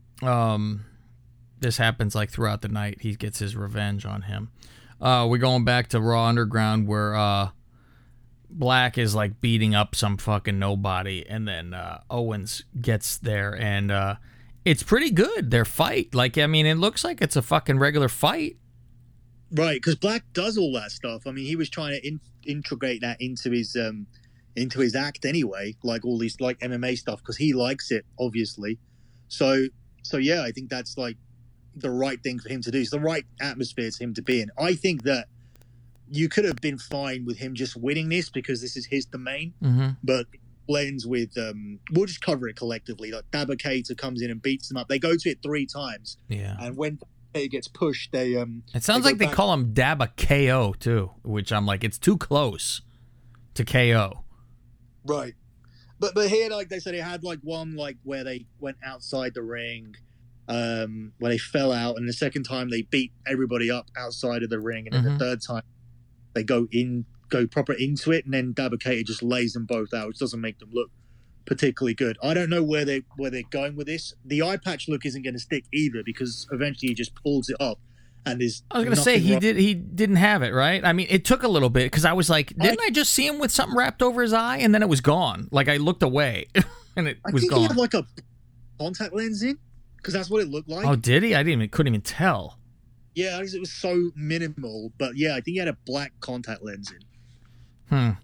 This happens, like, throughout the night. He gets his revenge on him. We're going back to Raw Underground, where Black is, like, beating up some fucking nobody, and then Owens gets there, and it's pretty good, their fight. Like, I mean, it looks like it's a fucking regular fight. Right, because Black does all that stuff. I mean, he was trying to integrate that into his act anyway, like all these like MMA stuff, because he likes it, obviously. So yeah, I think that's like the right thing for him to do. It's the right atmosphere for him to be in. I think that you could have been fine with him just winning this because this is his domain, but blends with we'll just cover it collectively. Like Dabba-Kato comes in and beats him up. They go to it 3 times. Yeah. And when it gets pushed, they it sounds like they call him Dabba-KO too, which I'm like, it's too close to KO. Right. But here, like they said, it had like one like where they went outside the ring, where they fell out, and the second time they beat everybody up outside of the ring, and then the third time they go proper into it, and then Dabba-Kato just lays them both out, which doesn't make them look particularly good. I don't know where they're going with this. The eye patch look isn't going to stick either, because eventually he just pulls it up, and there's. I was going to say he didn't have it, right? I mean, it took a little bit, because I was like, didn't I just see him with something wrapped over his eye, and then it was gone? Like I looked away, and it was gone. I think he had like a contact lens in, because that's what it looked like. Oh, did he? Couldn't even tell. Yeah, it was so minimal, but yeah, I think he had a black contact lens in.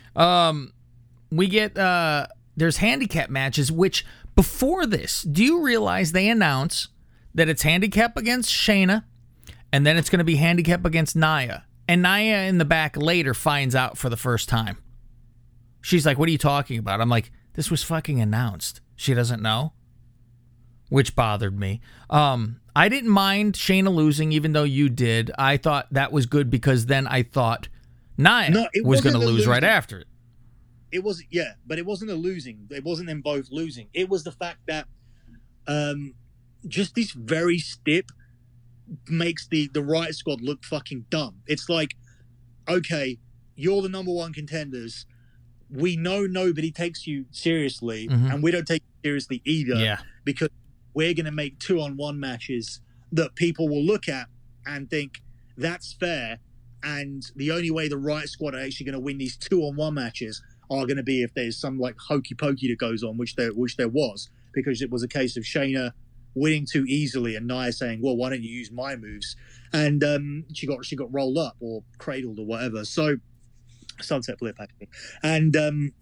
We get there's handicap matches, which before this, do you realize they announce that it's handicap against Shayna, and then it's going to be handicap against Nia, and Nia in the back later finds out for the first time. She's like, "What are you talking about?" I'm like, "This was fucking announced." She doesn't know, which bothered me. I didn't mind Shayna losing, even though you did. I thought that was good because then I thought Nia was going to lose right after it. It was, yeah, but it wasn't a losing. It wasn't them both losing. It was the fact that just this very step makes the Riot Squad look fucking dumb. It's like, okay, you're the number one contenders. We know nobody takes you seriously, and we don't take you seriously either, because we're going to make 2-on-1 matches that people will look at and think that's fair. And the only way the Riot Squad are actually going to win these 2-on-1 matches are going to be if there's some like hokey pokey that goes on, which there was, because it was a case of Shayna winning too easily and Nia saying, "Well, why don't you use my moves?" And she got rolled up or cradled or whatever. So sunset flip actually, and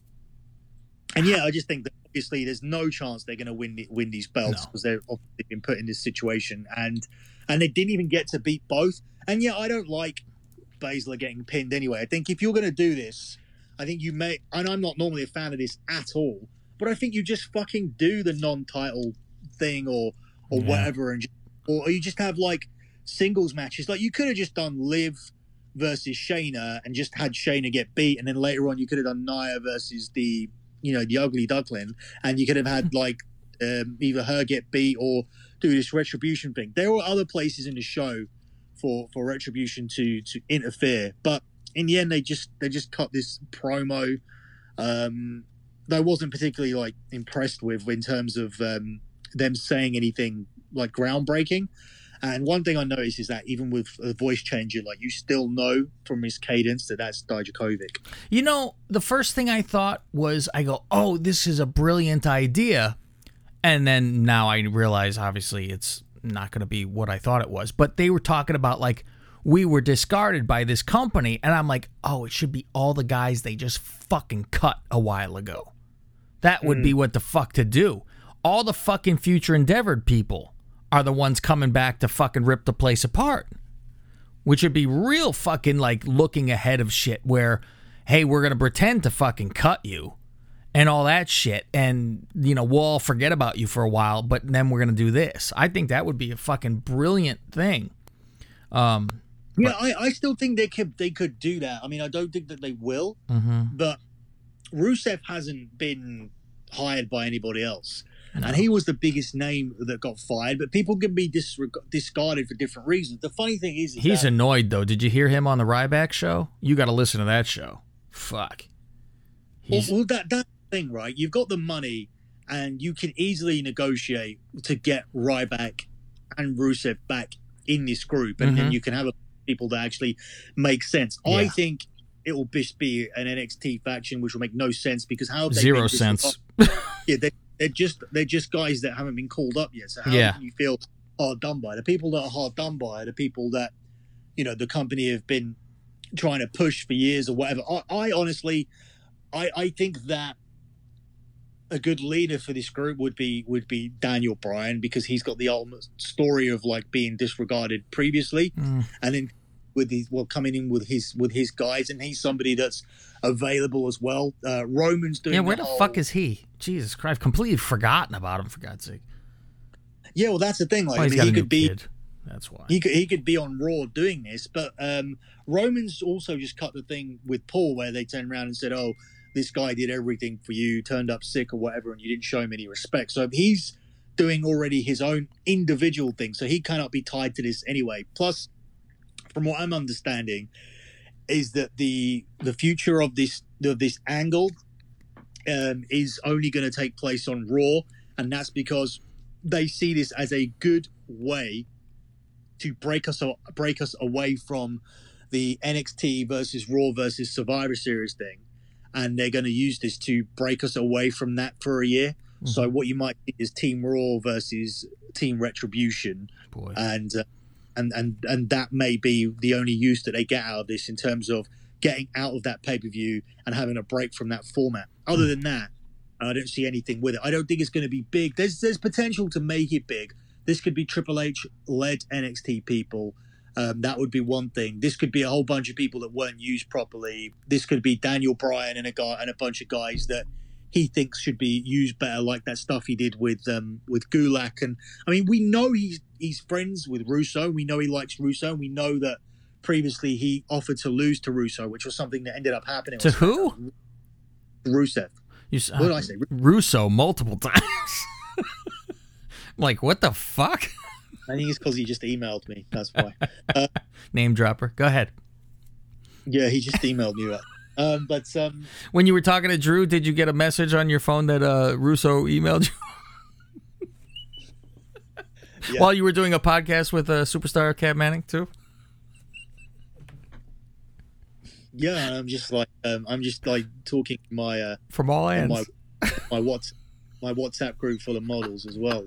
yeah, I just think that obviously there's no chance they're going to win these belts because they're obviously been put in this situation, and they didn't even get to beat both. And yeah, I don't like Baszler getting pinned anyway. I think if you're going to do this, I think you may, and I'm not normally a fan of this at all, but I think you just fucking do the non-title thing or whatever, and or you just have like singles matches. Like you could have just done Liv versus Shayna and just had Shayna get beat, and then later on you could have done Nia versus the Ugly Duckling, and you could have had like either her get beat or do this Retribution thing. There were other places in the show for Retribution to interfere, but in the end they just cut this promo that I wasn't particularly like impressed with in terms of them saying anything like groundbreaking. And one thing I noticed is that even with a voice changer, like you still know from his cadence that that's Dijakovic. You know, the first thing I thought was, I go, "Oh, this is a brilliant idea," and then now I realize obviously it's not going to be what I thought it was. But they were talking about like, we were discarded by this company, and I'm like, oh, it should be all the guys they just fucking cut a while ago. That would be what the fuck to do. All the fucking Future Endeavored people are the ones coming back to fucking rip the place apart. Which would be real fucking like looking ahead of shit where, hey, we're going to pretend to fucking cut you and all that shit. And, we'll all forget about you for a while, but then we're going to do this. I think that would be a fucking brilliant thing. I still think they could do that. I mean, I don't think that they will, but Rusev hasn't been hired by anybody else. No. And he was the biggest name that got fired, but people can be discarded for different reasons. The funny thing is he's annoyed, though. Did you hear him on the Ryback show? You got to listen to that show. Fuck. Well, that thing, right? You've got the money, and you can easily negotiate to get Ryback and Rusev back in this group, and then you can have people that actually make sense. Yeah. I think it will just be an NXT faction, which will make no sense because how they 0 cents. Yeah, they're just guys that haven't been called up yet. So how can you feel hard done by? The people that are hard done by are the people that the company have been trying to push for years or whatever. I honestly, I think that a good leader for this group would be Daniel Bryan, because he's got the ultimate story of like being disregarded previously, and then coming in with his guys, and he's somebody that's available as well. Roman's doing. Yeah, where the fuck is he? Jesus Christ, I've completely forgotten about him, for God's sake. Yeah, well, that's the thing. Like, he could be. Kid. That's why he could be on Raw doing this, but Roman's also just cut the thing with Paul where they turned around and said, "Oh, this guy did everything for you, turned up sick or whatever, and you didn't show him any respect." So he's doing already his own individual thing, so he cannot be tied to this anyway. Plus, from what I'm understanding, is that the future of this angle is only going to take place on Raw, and that's because they see this as a good way to break us away from the NXT versus Raw versus Survivor Series thing, and they're going to use this to break us away from that for a year. So what you might see is Team Raw versus Team Retribution, and and that may be the only use that they get out of this in terms of getting out of that pay-per-view and having a break from that format. Other than that, I don't see anything with it. I don't think it's going to be big. There's potential to make it big. This could be Triple H led NXT people. That would be one thing. This could be a whole bunch of people that weren't used properly. This could be Daniel Bryan and a bunch of guys that he thinks should be used better, like that stuff he did with Gulak. And I mean, we know he's friends with Russo. We know he likes Russo. We know that previously he offered to lose to Russo, which was something that ended up happening. To who? Rusev. What did I say? Russo multiple times. Like, what the fuck? I think it's because he just emailed me. That's why. Name dropper. Go ahead. Yeah, he just emailed me that. But when you were talking to Drew, did you get a message on your phone that Russo emailed you? Yeah. While you were doing a podcast with Superstar Cat Manning too? Yeah, I'm just like talking my from all ends. My WhatsApp group full of models as well.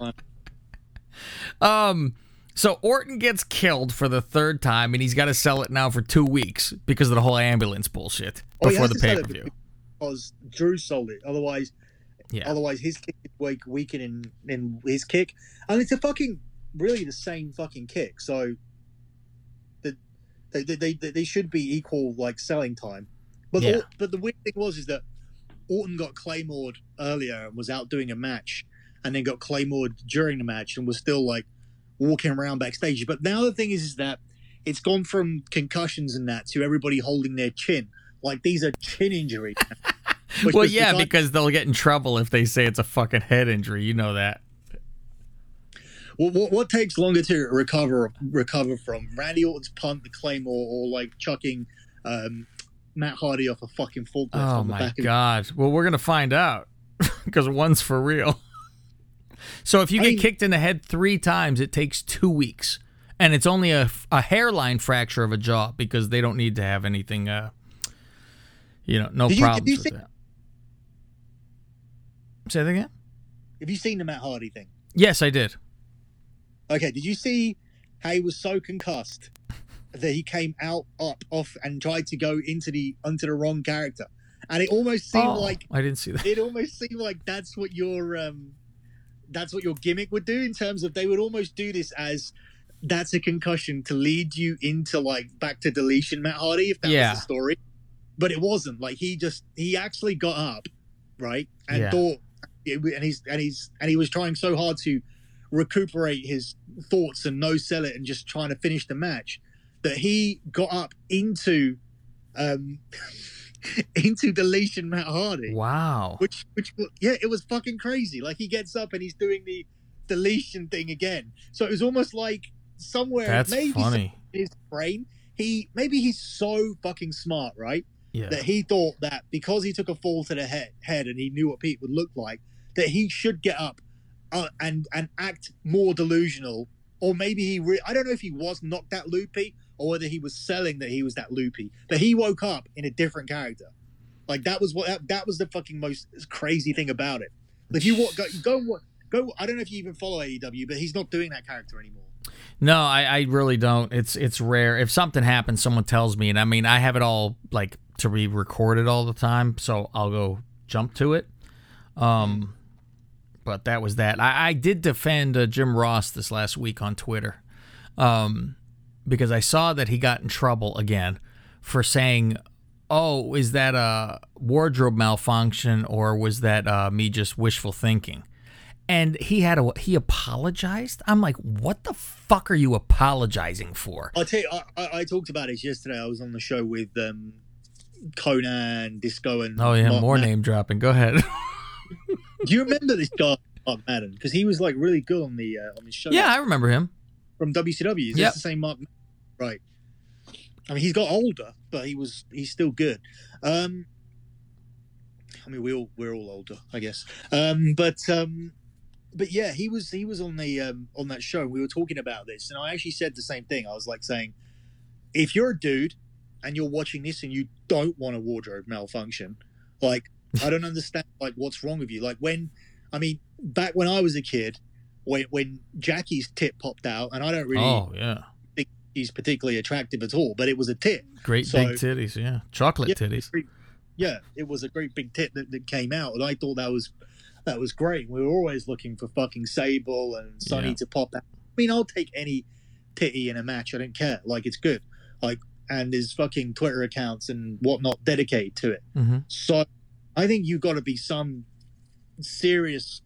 So Orton gets killed for the third time, and he's got to sell it now for 2 weeks because of the whole ambulance bullshit before the pay-per-view. Because Drew sold it. Otherwise his kick is weaker in his kick, and it's a fucking really the same fucking kick. So they should be equal, like, selling time. But the weird thing is that Orton got Claymored earlier and was out doing a match, and then got Claymored during the match and was still like walking around backstage. But now the thing is that it's gone from concussions and that to everybody holding their chin. Like, these are chin injuries. Well, yeah, because they'll get in trouble if they say it's a fucking head injury. You know that. Well, what takes longer to recover from Randy Orton's punt, the Claymore, or like chucking Matt Hardy off a fucking forklift? Oh my God! Well, we're gonna find out because one's for real. So if you get kicked in the head 3 times, it takes 2 weeks, and it's only a hairline fracture of a jaw because they don't need to have anything. No problems with that. Say that again. Have you seen the Matt Hardy thing? Yes, I did. Okay, did you see how he was so concussed that he came off and tried to go into the wrong character? And it almost seemed like I didn't see that. It almost seemed like that's what your gimmick would do, in terms of they would almost do this as that's a concussion to lead you into like back to deletion Matt Hardy, if that was the story. But it wasn't. Like, he actually got up, right, and thought, and he was trying so hard to recuperate his thoughts and no sell it and just trying to finish the match, that he got up into deletion Matt Hardy. Wow. Which it was fucking crazy. Like, he gets up and he's doing the deletion thing again. So it was almost like somewhere funny in his brain, he's so fucking smart, right? Yeah. That he thought that because he took a fall to the head and he knew what Pete would look like, that he should get up and act more delusional. Or maybe I don't know if he was not that loopy or whether he was selling that he was that loopy. But he woke up in a different character. Like, that was the fucking most crazy thing about it. If you go, I don't know if you even follow AEW, but he's not doing that character anymore. No, I really don't. It's rare. If something happens, someone tells me, and I mean, I have it all like to be recorded all the time, so I'll go jump to it. But that was that. I did defend Jim Ross this last week on Twitter, because I saw that he got in trouble again for saying, "Oh, is that a wardrobe malfunction or was that me just wishful thinking?" And he apologized. I'm like, what the fuck are you apologizing for? I'll tell you, I talked about this yesterday. I was on the show with Conan, Disco, and Mark more Madden. Name dropping. Go ahead. Do you remember this guy, Mark Madden? Because he was like really good on the show. Yeah, I remember him from WCW. Is this the same Mark? Right. I mean, he's got older, but he's still good. I mean, we're all older, I guess. But yeah, he was on the on that show. We were talking about this, and I actually said the same thing. I was like saying, if you're a dude and you're watching this and you don't want a wardrobe malfunction, like, I don't understand like what's wrong with you. Like, back when I was a kid, when Jackie's tit popped out, and I don't really think she's particularly attractive at all, but it was a tit. Great big titties, chocolate titties. It was a great big tit that came out, and I thought that was great. We were always looking for fucking Sable and Sunny to pop out. I mean, I'll take any titty in a match. I don't care. Like, it's good. Like, and there's fucking Twitter accounts and whatnot dedicated to it. Mm-hmm. So I think you've got to be some serious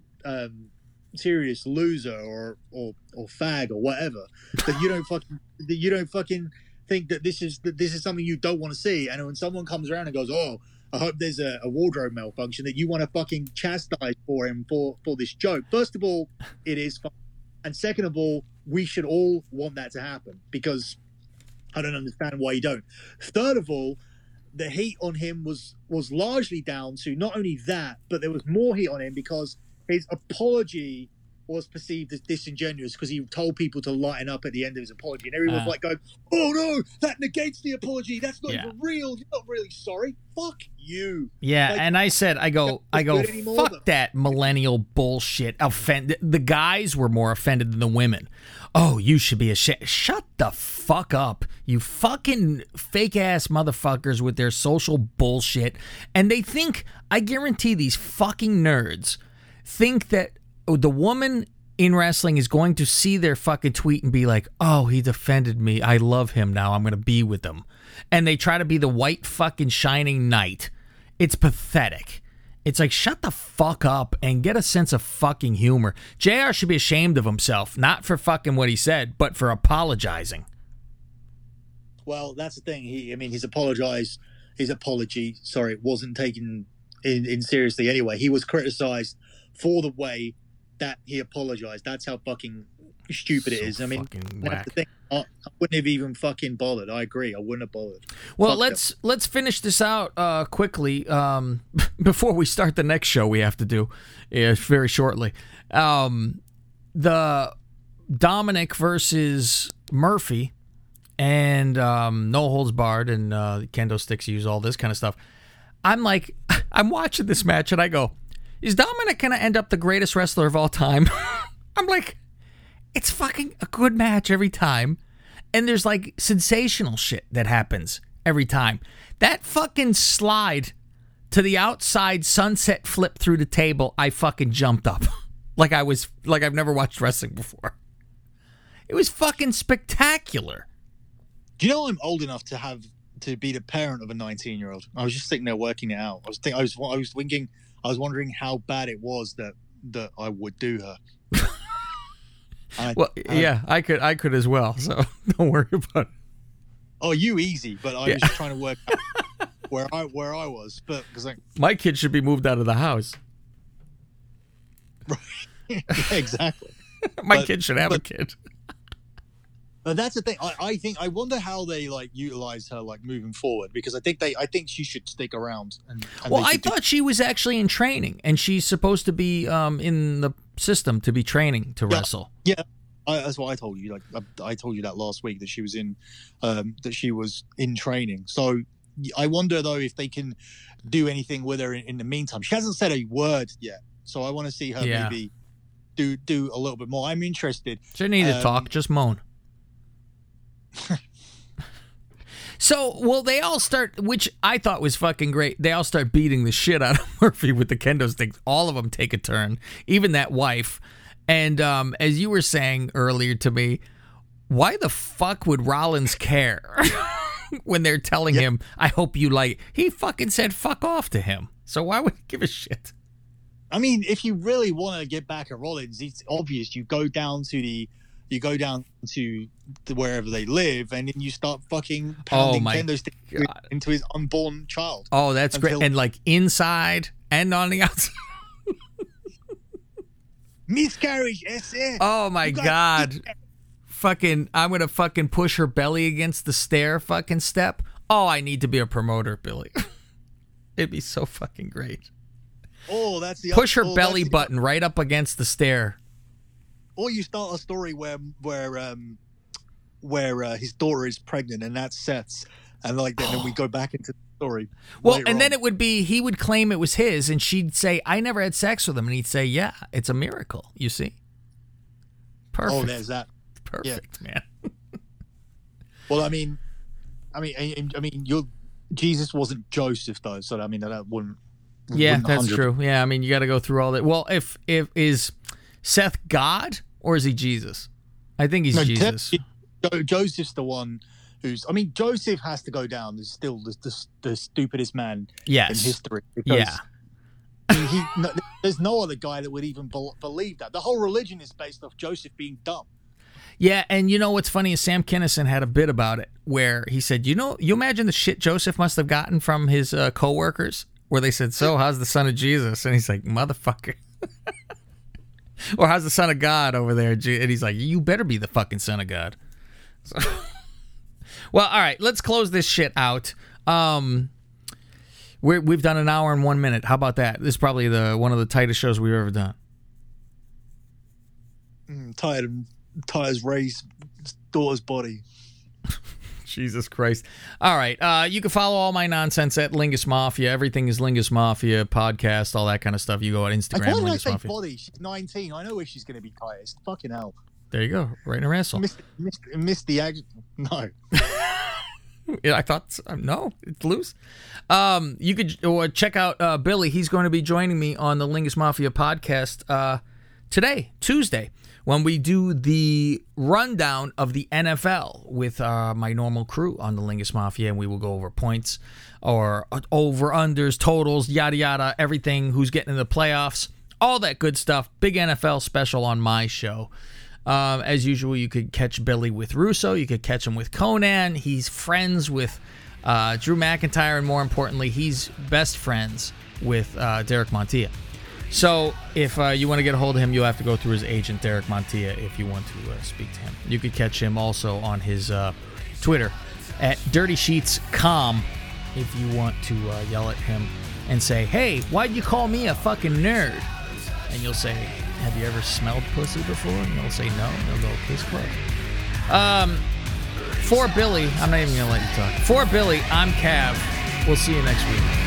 loser or fag or whatever that you don't fucking think that this is something you don't want to see. And when someone comes around and goes, "Oh, I hope there's a wardrobe malfunction," that you want to fucking chastise for him for this joke. First of all, it is fun. And second of all, we should all want that to happen, because I don't understand why you don't. Third of all, the heat on him was largely down to not only that, but there was more heat on him because his apology was perceived as disingenuous, because he told people to lighten up at the end of his apology, and everyone was like going, "Oh no, that negates the apology. That's not even real. You're not really sorry. Fuck you." Yeah, like, and I go, fuck that millennial bullshit. The guys were more offended than the women. Oh, you should be ashamed. Shut the fuck up, you fucking fake ass motherfuckers with their social bullshit. And they think, I guarantee these fucking nerds think that the woman in wrestling is going to see their fucking tweet and be like, "Oh, he defended me. I love him now. I'm going to be with him." And they try to be the white fucking shining knight. It's pathetic. It's like, shut the fuck up and get a sense of fucking humor. JR should be ashamed of himself, not for fucking what he said, but for apologizing. Well, that's the thing. His apology, wasn't taken in seriously anyway. He was criticized for the way that he apologized. That's how fucking stupid it is. I mean, that's the thing. I wouldn't have even fucking bothered. I agree. I wouldn't have bothered. Well, let's finish this out quickly before we start the next show we have to do very shortly. The Dominic versus Murphy and No Holds Barred and kendo sticks use, all this kind of stuff. I'm watching this match and I go, is Dominic going to end up the greatest wrestler of all time? I'm like, it's fucking a good match every time. And there's like sensational shit that happens every time. That fucking slide to the outside sunset flip through the table, I fucking jumped up. like I've never watched wrestling before. It was fucking spectacular. Do you know I'm old enough to be the parent of a 19-year-old? I was just sitting there working it out. I was wondering how bad it was that I would do her. I could as well. So don't worry about it. Oh, you easy, but I was just trying to work out where I was, but because my kid should be moved out of the house. Right. Yeah, exactly. My kid should have a kid. But that's the thing. I wonder how they like utilize her like moving forward, because I think she should stick around. And I thought she was actually in training, and she's supposed to be in the system to be training to wrestle. Yeah, that's what I told you. Like I told you that last week, that she was in training. So I wonder though if they can do anything with her in the meantime. She hasn't said a word yet, so I want to see her maybe do a little bit more. I'm interested. She doesn't need to talk, just moan. So, they all start, which I thought was fucking great. They all start beating the shit out of Murphy with the kendo sticks. All of them take a turn, even that wife. And as you were saying earlier to me, why the fuck would Rollins care when they're telling him, "I hope you like"? He fucking said "fuck off" to him. So why would he give a shit? I mean, if you really want to get back at Rollins, it's obvious. You go down to wherever they live, and then you start fucking pounding kendo sticks into his unborn child. Oh, that's great. And like inside and on the outside. Miscarriage, SS. Oh my God. Fucking, I'm going to fucking push her belly against the stair fucking step. Oh, I need to be a promoter, Billy. It'd be so fucking great. Oh, that's the push her belly button right up against the stair. Or you start a story where his daughter is pregnant, and that sets, and like then we go back into the story. Well, and then it would be, he would claim it was his, and she'd say, "I never had sex with him," and he'd say, "Yeah, it's a miracle." You see? Perfect. Oh, there's that. Perfect, man. Well, I mean, Jesus wasn't Joseph though, so I mean that wouldn't. Yeah, that's true. Yeah, I mean you got to go through all that. Well, if is Seth God or is he Jesus? I think he's Jesus. Joseph's the one who's. I mean, Joseph has to go down as still the stupidest man in history. Because there's no other guy that would even believe that. The whole religion is based off Joseph being dumb. Yeah, and you know what's funny is Sam Kinison had a bit about it where he said, you imagine the shit Joseph must have gotten from his co-workers where they said, so how's the son of Jesus? And he's like, motherfucker. Or how's the son of God over there? And he's like, you better be the fucking son of God. So, well, all right, let's close this shit out. We've done an hour and 1 minute. How about that? This is probably one of the tightest shows we've ever done. Tired of Tyler's Ray's daughter's body. Jesus Christ. All right. You can follow all my nonsense at Lingus Mafia. Everything is Lingus Mafia, podcast, all that kind of stuff. You go on Instagram. Why did I say body? She's 19. I know where she's going to be tightest. Fucking hell. There you go. Right in her asshole. Missed the action. No. Yeah, I thought, no, it's loose. You could check out Billy. He's going to be joining me on the Lingus Mafia podcast today, Tuesday, when we do the rundown of the NFL with my normal crew on the Lingus Mafia, and we will go over points or over-unders, totals, yada, yada, everything, who's getting in the playoffs, all that good stuff. Big NFL special on my show. As usual, you could catch Billy with Russo. You could catch him with Conan. He's friends with Drew McIntyre, and more importantly, he's best friends with Derek Montilla. So if you want to get a hold of him, you'll have to go through his agent, Derek Montilla, if you want to speak to him. You could catch him also on his Twitter at DirtySheetsCom if you want to yell at him and say, hey, why'd you call me a fucking nerd? And you'll say, have you ever smelled pussy before? And he'll say no, and he'll go, case closed. For Billy, I'm not even going to let you talk. For Billy, I'm Cav. We'll see you next week.